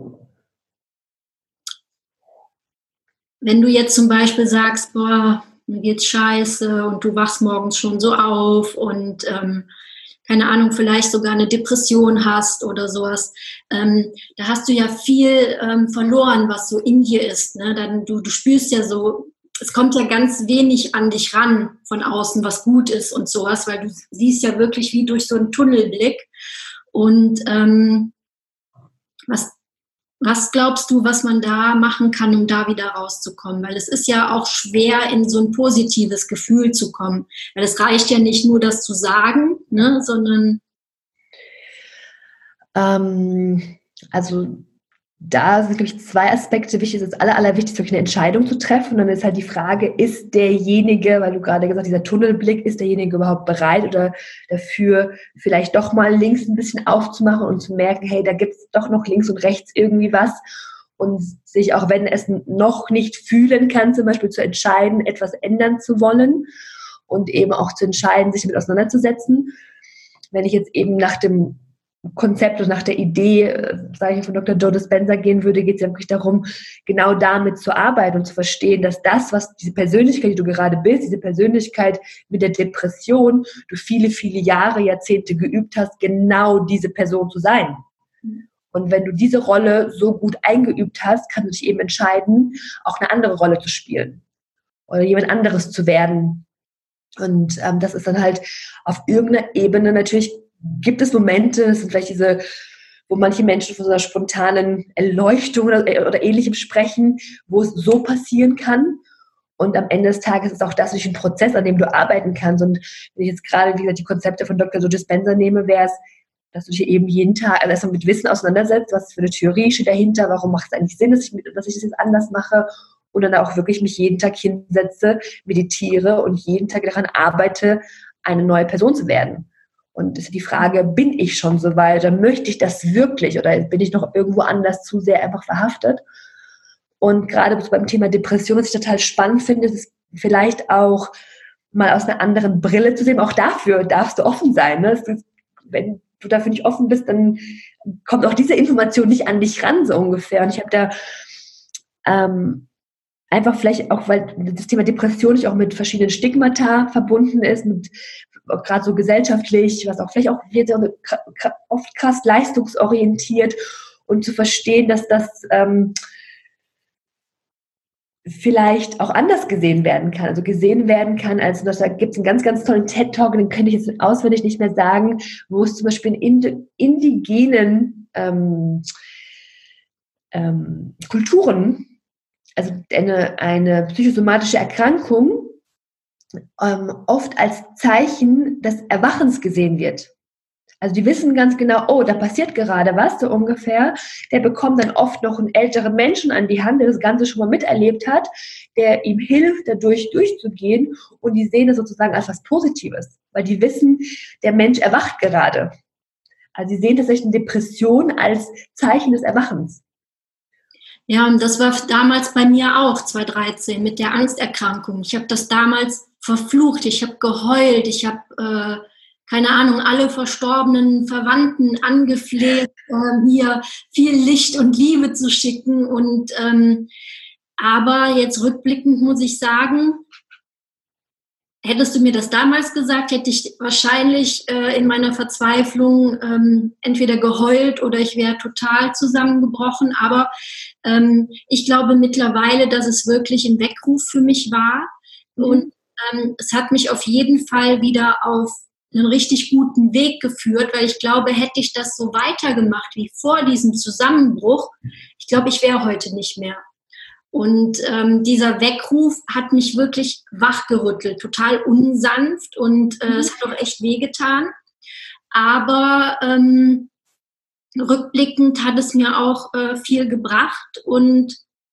wenn du jetzt zum Beispiel sagst, boah, mir geht's scheiße und du wachst morgens schon so auf und ähm, keine Ahnung, vielleicht sogar eine Depression hast oder sowas, ähm, da hast du ja viel ähm, verloren, was so in dir ist. Ne? Dann, du, du spürst ja so, es kommt ja ganz wenig an dich ran von außen, was gut ist und sowas, weil du siehst ja wirklich wie durch so einen Tunnelblick. Und ähm, was Was glaubst du, was man da machen kann, um da wieder rauszukommen? Weil es ist ja auch schwer, in so ein positives Gefühl zu kommen. Weil es reicht ja nicht nur, das zu sagen, ne, sondern... Ähm, also da sind, glaube ich, zwei Aspekte wichtig. Das aller, allerwichtigste, wirklich eine Entscheidung zu treffen. Und dann ist halt die Frage, ist derjenige, weil du gerade gesagt hast, dieser Tunnelblick, ist derjenige überhaupt bereit oder dafür vielleicht doch mal links ein bisschen aufzumachen und zu merken, hey, da gibt es doch noch links und rechts irgendwie was. Und sich, auch wenn es noch nicht fühlen kann, zum Beispiel zu entscheiden, etwas ändern zu wollen und eben auch zu entscheiden, sich damit auseinanderzusetzen. Wenn ich jetzt eben nach dem Konzept und nach der Idee, sage ich, von Doktor Joe Dispenza gehen würde, geht es ja wirklich darum, genau damit zu arbeiten und zu verstehen, dass das, was diese Persönlichkeit, die du gerade bist, diese Persönlichkeit mit der Depression, du viele, viele Jahre, Jahrzehnte geübt hast, genau diese Person zu sein. Und wenn du diese Rolle so gut eingeübt hast, kannst du dich eben entscheiden, auch eine andere Rolle zu spielen oder jemand anderes zu werden. Und ähm, das ist dann halt auf irgendeiner Ebene natürlich. Gibt es Momente, das sind vielleicht diese, wo manche Menschen von so einer spontanen Erleuchtung oder, oder Ähnlichem sprechen, wo es so passieren kann. Und am Ende des Tages ist auch das durch einen Prozess, an dem du arbeiten kannst. Und wenn ich jetzt gerade, wie gesagt, die Konzepte von Doktor Joe Dispenza nehme, wäre es, dass du dich eben jeden Tag also erstmal mit Wissen auseinandersetzt, was für eine Theorie steht dahinter, warum macht es eigentlich Sinn, dass ich, dass ich das jetzt anders mache. Und dann auch wirklich mich jeden Tag hinsetze, meditiere und jeden Tag daran arbeite, eine neue Person zu werden. Und es ist die Frage, bin ich schon so weit oder möchte ich das wirklich oder bin ich noch irgendwo anders zu sehr einfach verhaftet? Und gerade beim Thema Depression, was ich total spannend finde, es vielleicht auch mal aus einer anderen Brille zu sehen. Auch dafür darfst du offen sein. Ne? Ist, wenn du dafür nicht offen bist, dann kommt auch diese Information nicht an dich ran, so ungefähr. Und ich habe da ähm, einfach vielleicht auch, weil das Thema Depression nicht auch mit verschiedenen Stigmata verbunden ist, mit gerade so gesellschaftlich, was auch vielleicht auch wird oft krass leistungsorientiert, und zu verstehen, dass das ähm, vielleicht auch anders gesehen werden kann, also gesehen werden kann, als da gibt es einen ganz, ganz tollen TED-Talk, den könnte ich jetzt auswendig nicht mehr sagen, wo es zum Beispiel in indigenen ähm, ähm, Kulturen, also eine, eine psychosomatische Erkrankung, ähm, oft als Zeichen des Erwachens gesehen wird. Also die wissen ganz genau, oh, da passiert gerade was, so ungefähr. Der bekommt dann oft noch einen älteren Menschen an die Hand, der das Ganze schon mal miterlebt hat, der ihm hilft, dadurch durchzugehen. Und die sehen das sozusagen als was Positives, weil die wissen, der Mensch erwacht gerade. Also sie sehen tatsächlich eine Depression als Zeichen des Erwachens. Ja, und das war damals bei mir auch, zweitausenddreizehn, mit der Angsterkrankung. Ich habe das damals verflucht, ich habe geheult, ich habe... Äh, keine Ahnung, alle verstorbenen Verwandten angefleht, äh, mir viel Licht und Liebe zu schicken. Und ähm, aber jetzt rückblickend muss ich sagen, hättest du mir das damals gesagt, hätte ich wahrscheinlich äh, in meiner Verzweiflung ähm, entweder geheult oder ich wäre total zusammengebrochen. Aber ähm, ich glaube mittlerweile, dass es wirklich ein Weckruf für mich war. Mhm. Und ähm, es hat mich auf jeden Fall wieder auf einen richtig guten Weg geführt, weil ich glaube, hätte ich das so weitergemacht wie vor diesem Zusammenbruch, ich glaube, ich wäre heute nicht mehr. Und ähm, dieser Weckruf hat mich wirklich wachgerüttelt, total unsanft, und äh, mhm. es hat auch echt wehgetan. Aber ähm, rückblickend hat es mir auch äh, viel gebracht, und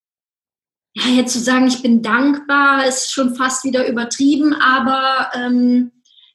ja, jetzt zu sagen, ich bin dankbar, ist schon fast wieder übertrieben, aber ähm,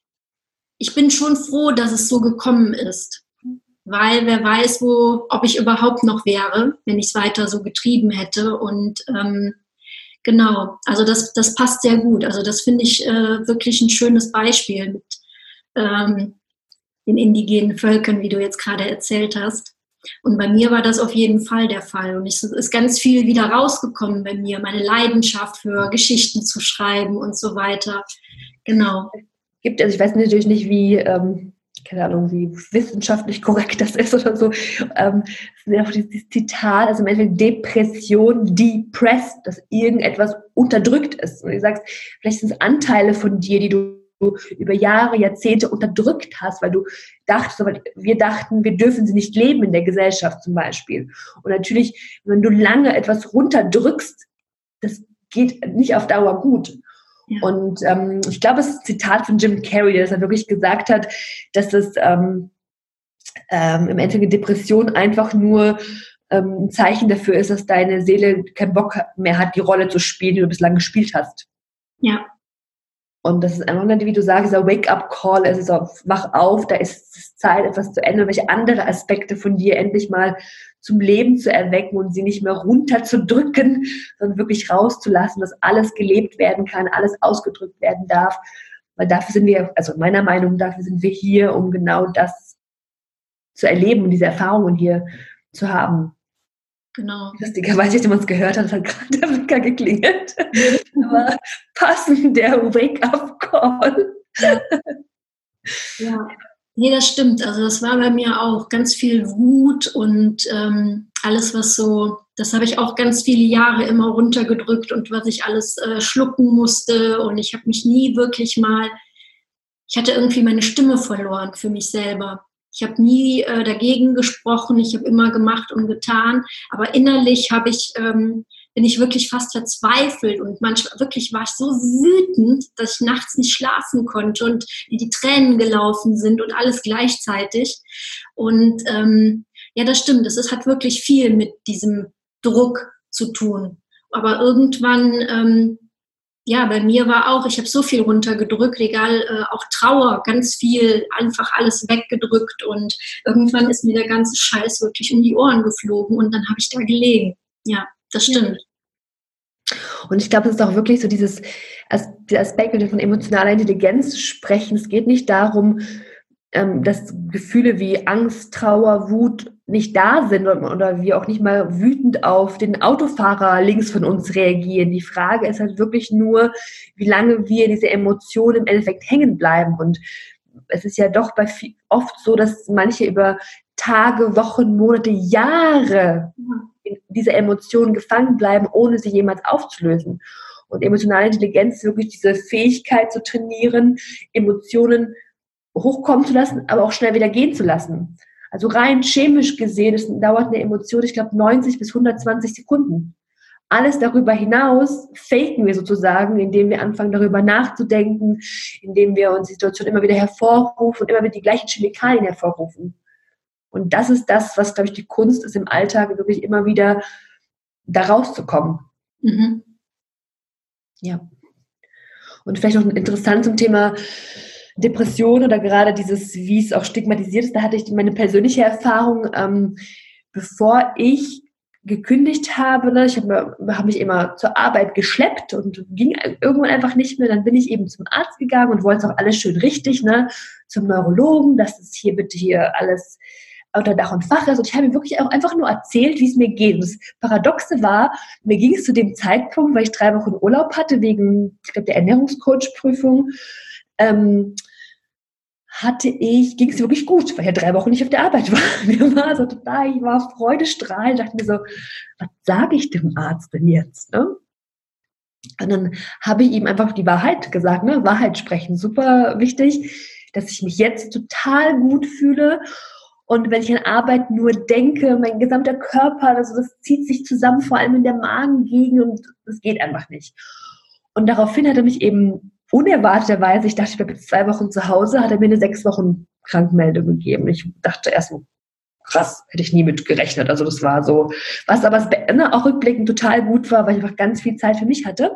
ich bin schon froh, dass es so gekommen ist, weil wer weiß, wo, ob ich überhaupt noch wäre, wenn ich es weiter so getrieben hätte. Und ähm, genau, also das, das passt sehr gut. Also das finde ich äh, wirklich ein schönes Beispiel mit ähm, den indigenen Völkern, wie du jetzt gerade erzählt hast. Und bei mir war das auf jeden Fall der Fall. Und es ist ganz viel wieder rausgekommen bei mir, meine Leidenschaft für Geschichten zu schreiben und so weiter. Genau. Gibt, also ich weiß natürlich nicht, wie, ähm, keine Ahnung, wie wissenschaftlich korrekt das ist oder so. Ähm, das ist einfach dieses Zitat, also im Endeffekt Depression, depressed, dass irgendetwas unterdrückt ist. Und du sagst, vielleicht sind es Anteile von dir, die du über Jahre, Jahrzehnte unterdrückt hast, weil du dachtest, wir dachten, wir dürfen sie nicht leben in der Gesellschaft zum Beispiel. Und natürlich, wenn du lange etwas runterdrückst, das geht nicht auf Dauer gut. Ja. Und ähm, ich glaube, es ist ein Zitat von Jim Carrey, der das wirklich gesagt hat, dass es ähm, ähm, im Endeffekt Depression einfach nur ähm, ein Zeichen dafür ist, dass deine Seele keinen Bock mehr hat, die Rolle zu spielen, die du bislang gespielt hast. Ja. Und das ist einfach, wie du sagst, dieser Wake-up-Call, es ist so, wach auf, da ist es Zeit, etwas zu ändern, welche andere Aspekte von dir endlich mal zum Leben zu erwecken und sie nicht mehr runterzudrücken, sondern wirklich rauszulassen, dass alles gelebt werden kann, alles ausgedrückt werden darf. Weil dafür sind wir, also meiner Meinung nach, dafür sind wir hier, um genau das zu erleben und diese Erfahrungen hier zu haben. Genau. Lustigerweise, als jemand es gehört hat, hat gerade der Wecker geklingelt. Aber passend der Wake-up-Call. Ja. Ja. Nee, das stimmt. Also das war bei mir auch ganz viel Wut und ähm, alles, was so, das habe ich auch ganz viele Jahre immer runtergedrückt und was ich alles äh, schlucken musste, und ich habe mich nie wirklich mal, ich hatte irgendwie meine Stimme verloren für mich selber. Ich habe nie äh, dagegen gesprochen, ich habe immer gemacht und getan, aber innerlich habe ich, ähm, bin ich wirklich fast verzweifelt, und manchmal wirklich war ich so wütend, dass ich nachts nicht schlafen konnte und wie die Tränen gelaufen sind und alles gleichzeitig. Und ähm, ja, das stimmt, das ist, hat wirklich viel mit diesem Druck zu tun. Aber irgendwann, ähm, ja, bei mir war auch, ich habe so viel runtergedrückt, egal, äh, auch Trauer, ganz viel, einfach alles weggedrückt, und irgendwann ist mir der ganze Scheiß wirklich um die Ohren geflogen und dann habe ich da gelegen. Ja, das stimmt. Und ich glaube, es ist auch wirklich so dieses, der Aspekt, wenn wir von emotionaler Intelligenz sprechen, es geht nicht darum, dass Gefühle wie Angst, Trauer, Wut nicht da sind oder wir auch nicht mal wütend auf den Autofahrer links von uns reagieren. Die Frage ist halt wirklich nur, wie lange wir diese Emotionen im Endeffekt hängen bleiben. Und es ist ja doch bei viel, oft so, dass manche über Tage, Wochen, Monate, Jahre in dieser Emotion gefangen bleiben, ohne sie jemals aufzulösen. Und emotionale Intelligenz ist wirklich diese Fähigkeit zu trainieren, Emotionen hochkommen zu lassen, aber auch schnell wieder gehen zu lassen. Also rein chemisch gesehen, es dauert eine Emotion, ich glaube, neunzig bis hundertzwanzig Sekunden. Alles darüber hinaus faken wir sozusagen, indem wir anfangen, darüber nachzudenken, indem wir uns die Situation immer wieder hervorrufen und immer wieder die gleichen Chemikalien hervorrufen. Und das ist das, was, glaube ich, die Kunst ist, im Alltag wirklich immer wieder da rauszukommen. Mhm. Ja. Und vielleicht noch interessant zum Thema Depression oder gerade dieses, wie es auch stigmatisiert ist, da hatte ich meine persönliche Erfahrung, ähm, bevor ich gekündigt habe, ne, ich habe hab mich immer zur Arbeit geschleppt und ging irgendwann einfach nicht mehr, dann bin ich eben zum Arzt gegangen und wollte auch alles schön richtig, ne, zum Neurologen, dass es hier bitte hier alles unter Dach und Fach ist, und ich habe mir wirklich auch einfach nur erzählt, wie es mir geht. Und das Paradoxe war, mir ging es zu dem Zeitpunkt, weil ich drei Wochen Urlaub hatte, wegen, ich glaube, der Ernährungscoach-Prüfung, ähm, hatte ich, ging es wirklich gut, weil ich ja drei Wochen nicht auf der Arbeit war. Mir war so total, ich war freudestrahlend, dachte mir so, was sage ich dem Arzt denn jetzt? Ne? Und dann habe ich ihm einfach die Wahrheit gesagt, ne? Wahrheit sprechen, super wichtig, dass ich mich jetzt total gut fühle. Und wenn ich an Arbeit nur denke, mein gesamter Körper, also das zieht sich zusammen, vor allem in der Magengegend, und das geht einfach nicht. Und daraufhin hat er mich eben unerwarteterweise, ich dachte, ich bleibe jetzt zwei Wochen zu Hause, hat er mir eine sechs Wochen Krankmeldung gegeben. Ich dachte erst so, krass, hätte ich nie mit gerechnet. Also das war so, was aber auch rückblickend total gut war, weil ich einfach ganz viel Zeit für mich hatte.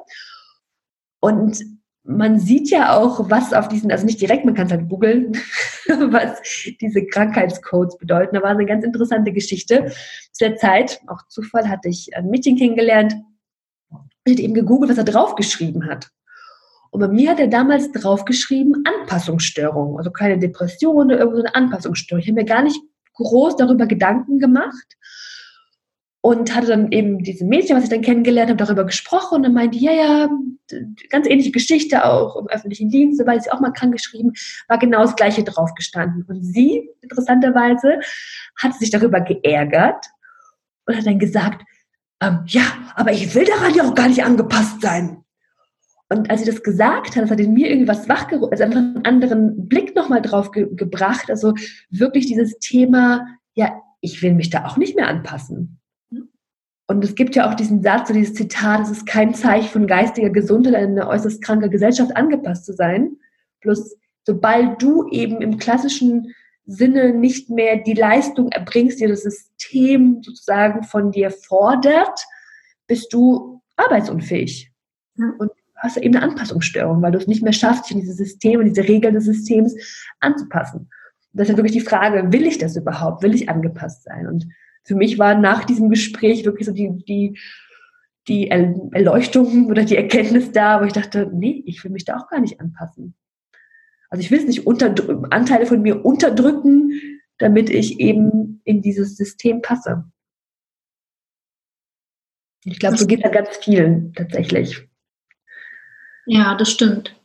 Und man sieht ja auch, was auf diesen, also nicht direkt, man kann es halt googeln, was diese Krankheitscodes bedeuten. Da war eine ganz interessante Geschichte. Zu der Zeit, auch Zufall, hatte ich ein Mädchen kennengelernt und hat eben gegoogelt, was er draufgeschrieben hat. Und bei mir hat er damals draufgeschrieben, Anpassungsstörung, also keine Depression oder irgendeine so Anpassungsstörung. Ich habe mir gar nicht groß darüber Gedanken gemacht. Und hatte dann eben diese Mädchen, was ich dann kennengelernt habe, darüber gesprochen. Und dann meinte, ja, ja, ganz ähnliche Geschichte auch im öffentlichen Dienst, weil sie auch mal krank geschrieben, war genau das Gleiche drauf gestanden. Und sie, interessanterweise, hat sich darüber geärgert und hat dann gesagt, ähm, ja, aber ich will daran ja auch gar nicht angepasst sein. Und als sie das gesagt hat, das hat in mir irgendwie was wachgerufen, also einfach einen anderen Blick nochmal drauf ge- gebracht. Also wirklich dieses Thema, ja, ich will mich da auch nicht mehr anpassen. Und es gibt ja auch diesen Satz, so dieses Zitat, es ist kein Zeichen von geistiger Gesundheit, in einer äußerst kranker Gesellschaft angepasst zu sein. Bloß sobald du eben im klassischen Sinne nicht mehr die Leistung erbringst, die das System sozusagen von dir fordert, bist du arbeitsunfähig. Und hast du eben eine Anpassungsstörung, weil du es nicht mehr schaffst, dich an diese Systeme, diese Regeln des Systems anzupassen. Und das ist ja wirklich die Frage, will ich das überhaupt? Will ich angepasst sein? Und für mich war nach diesem Gespräch wirklich so die, die, die Erleuchtung oder die Erkenntnis da, wo ich dachte, nee, ich will mich da auch gar nicht anpassen. Also ich will es nicht unter, Anteile von mir unterdrücken, damit ich eben in dieses System passe. Ich glaube, so geht es ganz vielen tatsächlich. Ja, das stimmt.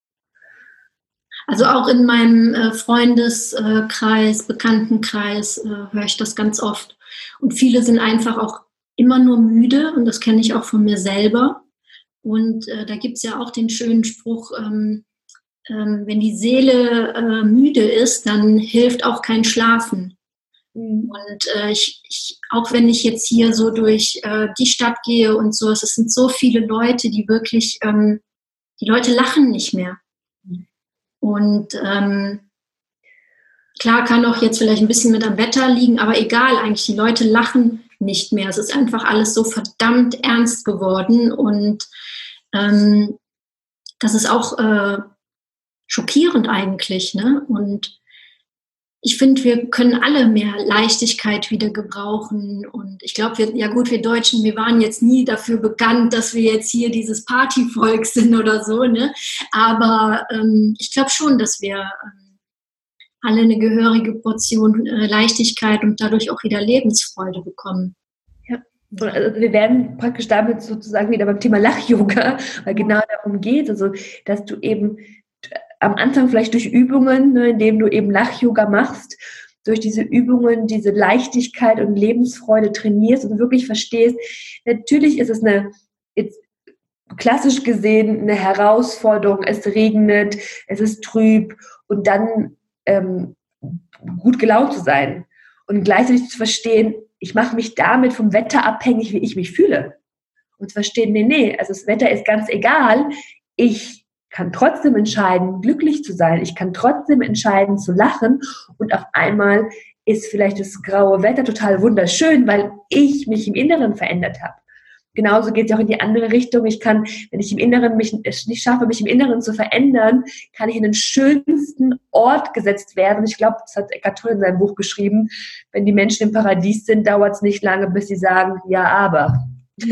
Also auch in meinem äh, Freundeskreis, Bekanntenkreis äh, höre ich das ganz oft. Und viele sind einfach auch immer nur müde, und das kenne ich auch von mir selber. Und äh, da gibt es ja auch den schönen Spruch, ähm, ähm, wenn die Seele äh, müde ist, dann hilft auch kein Schlafen. Mhm. Und äh, ich, ich, auch wenn ich jetzt hier so durch äh, die Stadt gehe und so, es sind so viele Leute, die wirklich, ähm, die Leute lachen nicht mehr. Mhm. Und ähm, klar kann auch jetzt vielleicht ein bisschen mit am Wetter liegen, aber egal eigentlich, die Leute lachen nicht mehr. Es ist einfach alles so verdammt ernst geworden, und ähm, das ist auch äh, schockierend eigentlich, ne? Und ich finde, wir können alle mehr Leichtigkeit wieder gebrauchen. Und ich glaube, wir, ja gut, wir Deutschen, wir waren jetzt nie dafür bekannt, dass wir jetzt hier dieses Partyvolk sind oder so, ne? Aber ähm, ich glaube schon, dass wir ähm, alle eine gehörige Portion äh, Leichtigkeit und dadurch auch wieder Lebensfreude bekommen. Ja. Also wir werden praktisch damit sozusagen wieder beim Thema Lach-Yoga, weil genau darum geht, also dass du eben am Anfang vielleicht durch Übungen, ne, indem du eben Lach-Yoga machst, durch diese Übungen diese Leichtigkeit und Lebensfreude trainierst und wirklich verstehst, natürlich ist es eine, jetzt klassisch gesehen, eine Herausforderung, es regnet, es ist trüb und dann ähm, gut gelaunt zu sein und gleichzeitig zu verstehen, ich mache mich damit vom Wetter abhängig, wie ich mich fühle. Und zu verstehen, nee, nee, also das Wetter ist ganz egal, ich kann trotzdem entscheiden, glücklich zu sein. Ich kann trotzdem entscheiden, zu lachen. Und auf einmal ist vielleicht das graue Wetter total wunderschön, weil ich mich im Inneren verändert habe. Genauso geht es auch in die andere Richtung. Ich kann, wenn ich im Inneren mich es nicht schaffe, mich im Inneren zu verändern, kann ich in den schönsten Ort gesetzt werden. Und ich glaube, das hat Eckhart Tolle in seinem Buch geschrieben, wenn die Menschen im Paradies sind, dauert es nicht lange, bis sie sagen, ja, aber.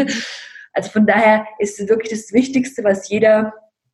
Also von daher ist es wirklich das Wichtigste, was jeder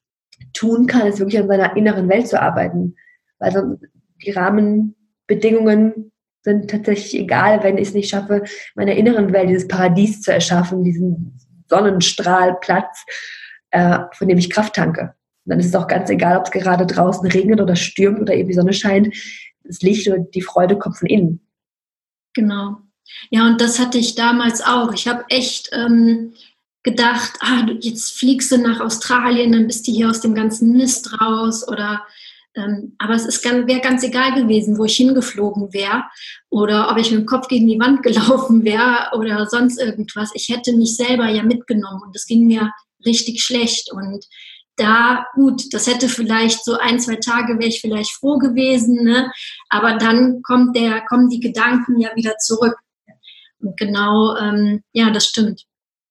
tun kann, ist wirklich an seiner inneren Welt zu arbeiten. Weil sonst die Rahmenbedingungen sind tatsächlich egal, wenn ich es nicht schaffe, meiner inneren Welt dieses Paradies zu erschaffen, diesen Sonnenstrahlplatz, äh, von dem ich Kraft tanke. Und dann ist es auch ganz egal, ob es gerade draußen regnet oder stürmt oder eben die Sonne scheint. Das Licht und die Freude kommt von innen. Genau. Ja, und das hatte ich damals auch. Ich habe echt ähm, gedacht, ah, jetzt fliegst du nach Australien, dann bist du hier aus dem ganzen Mist raus oder ähm, aber es wäre ganz egal gewesen, wo ich hingeflogen wäre oder ob ich mit dem Kopf gegen die Wand gelaufen wäre oder sonst irgendwas. Ich hätte mich selber ja mitgenommen und es ging mir richtig schlecht und da, gut, das hätte vielleicht so ein, zwei Tage wäre ich vielleicht froh gewesen, ne? Aber dann kommt der, kommen die Gedanken ja wieder zurück. Und genau, ähm, ja, das stimmt.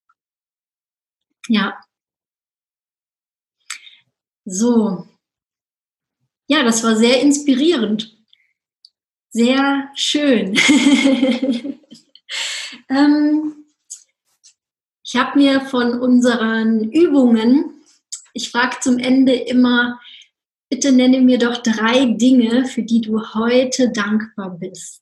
Ja. So. Ja, das war sehr inspirierend. Sehr schön. ähm, ich habe mir von unseren Übungen, ich frage zum Ende immer, bitte nenne mir doch drei Dinge, für die du heute dankbar bist.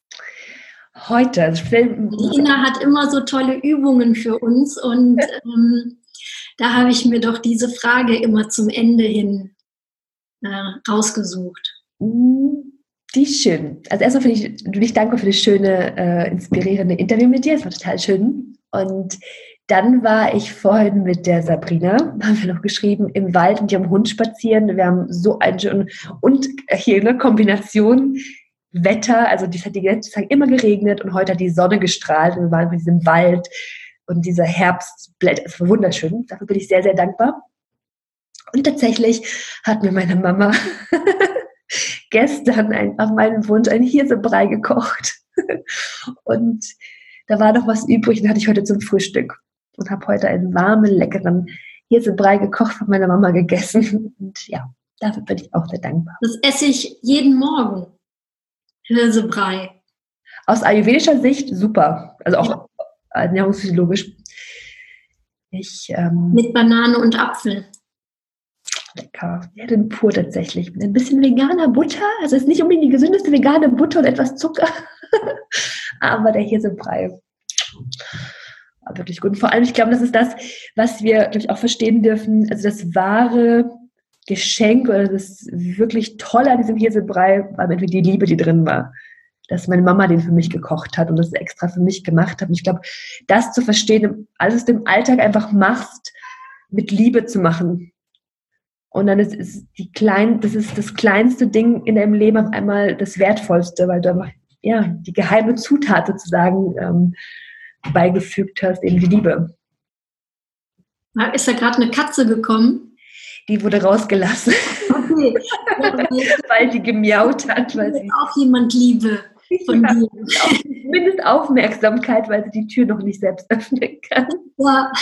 Heute? Also die Ina hat immer so tolle Übungen für uns und ähm, da habe ich mir doch diese Frage immer zum Ende hin äh, rausgesucht. Die ist schön. Also erstmal finde ich, du dich danke für das schöne, äh, inspirierende Interview mit dir. Es war total schön. Und dann war ich vorhin mit der Sabrina, haben wir noch geschrieben, im Wald mit ihrem Hund spazieren. Wir haben so eine schöne, und hier eine Kombination Wetter, also es hat die ganze Zeit immer geregnet und heute hat die Sonne gestrahlt und wir waren in diesem Wald und dieser Herbstblätter, es war wunderschön. Dafür bin ich sehr, sehr dankbar. Und tatsächlich hat mir meine Mama gestern ein, auf meinen Wunsch einen Hirsebrei gekocht. Und da war noch was übrig, den hatte ich heute zum Frühstück. Und habe heute einen warmen, leckeren Hirsebrei gekocht von meiner Mama gegessen. Und ja, dafür bin ich auch sehr dankbar. Das esse ich jeden Morgen. Hirsebrei. Aus ayurvedischer Sicht super. Also auch ja. Ernährungsphysiologisch. Ich, ähm, Mit Banane und Apfel. Lecker. Ja, den pur tatsächlich. Mit ein bisschen veganer Butter. Also es ist nicht unbedingt die gesündeste vegane Butter und etwas Zucker. Aber der Hirsebrei war wirklich gut. Und vor allem, ich glaube, das ist das, was wir, glaube ich, auch verstehen dürfen. Also das wahre Geschenk oder das wirklich Tolle an diesem Hirsebrei war einfach die Liebe, die drin war. Dass meine Mama den für mich gekocht hat und das extra für mich gemacht hat. Und ich glaube, das zu verstehen, alles, was du im Alltag einfach machst, mit Liebe zu machen. Und dann ist, ist die klein, das ist das kleinste Ding in deinem Leben auf einmal das Wertvollste, weil du einfach, ja, die geheime Zutat sozusagen ähm, beigefügt hast, eben die Liebe. Ist da gerade eine Katze gekommen? Die wurde rausgelassen, okay. Weil die gemiaut hat. Weil sie auch jemand Liebe von ja, dir. Zumindest Aufmerksamkeit, weil sie die Tür noch nicht selbst öffnen kann. Ja,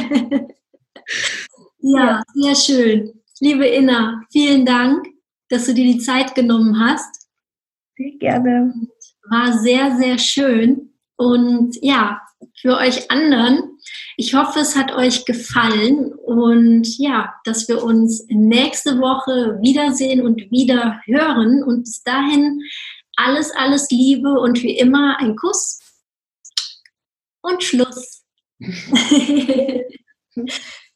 ja, sehr schön. Liebe Ina, vielen Dank, dass du dir die Zeit genommen hast. Sehr gerne. War sehr, sehr schön. Und ja, für euch anderen, ich hoffe, es hat euch gefallen und ja, dass wir uns nächste Woche wiedersehen und wieder hören. Und bis dahin alles, alles Liebe und wie immer ein Kuss und Schluss.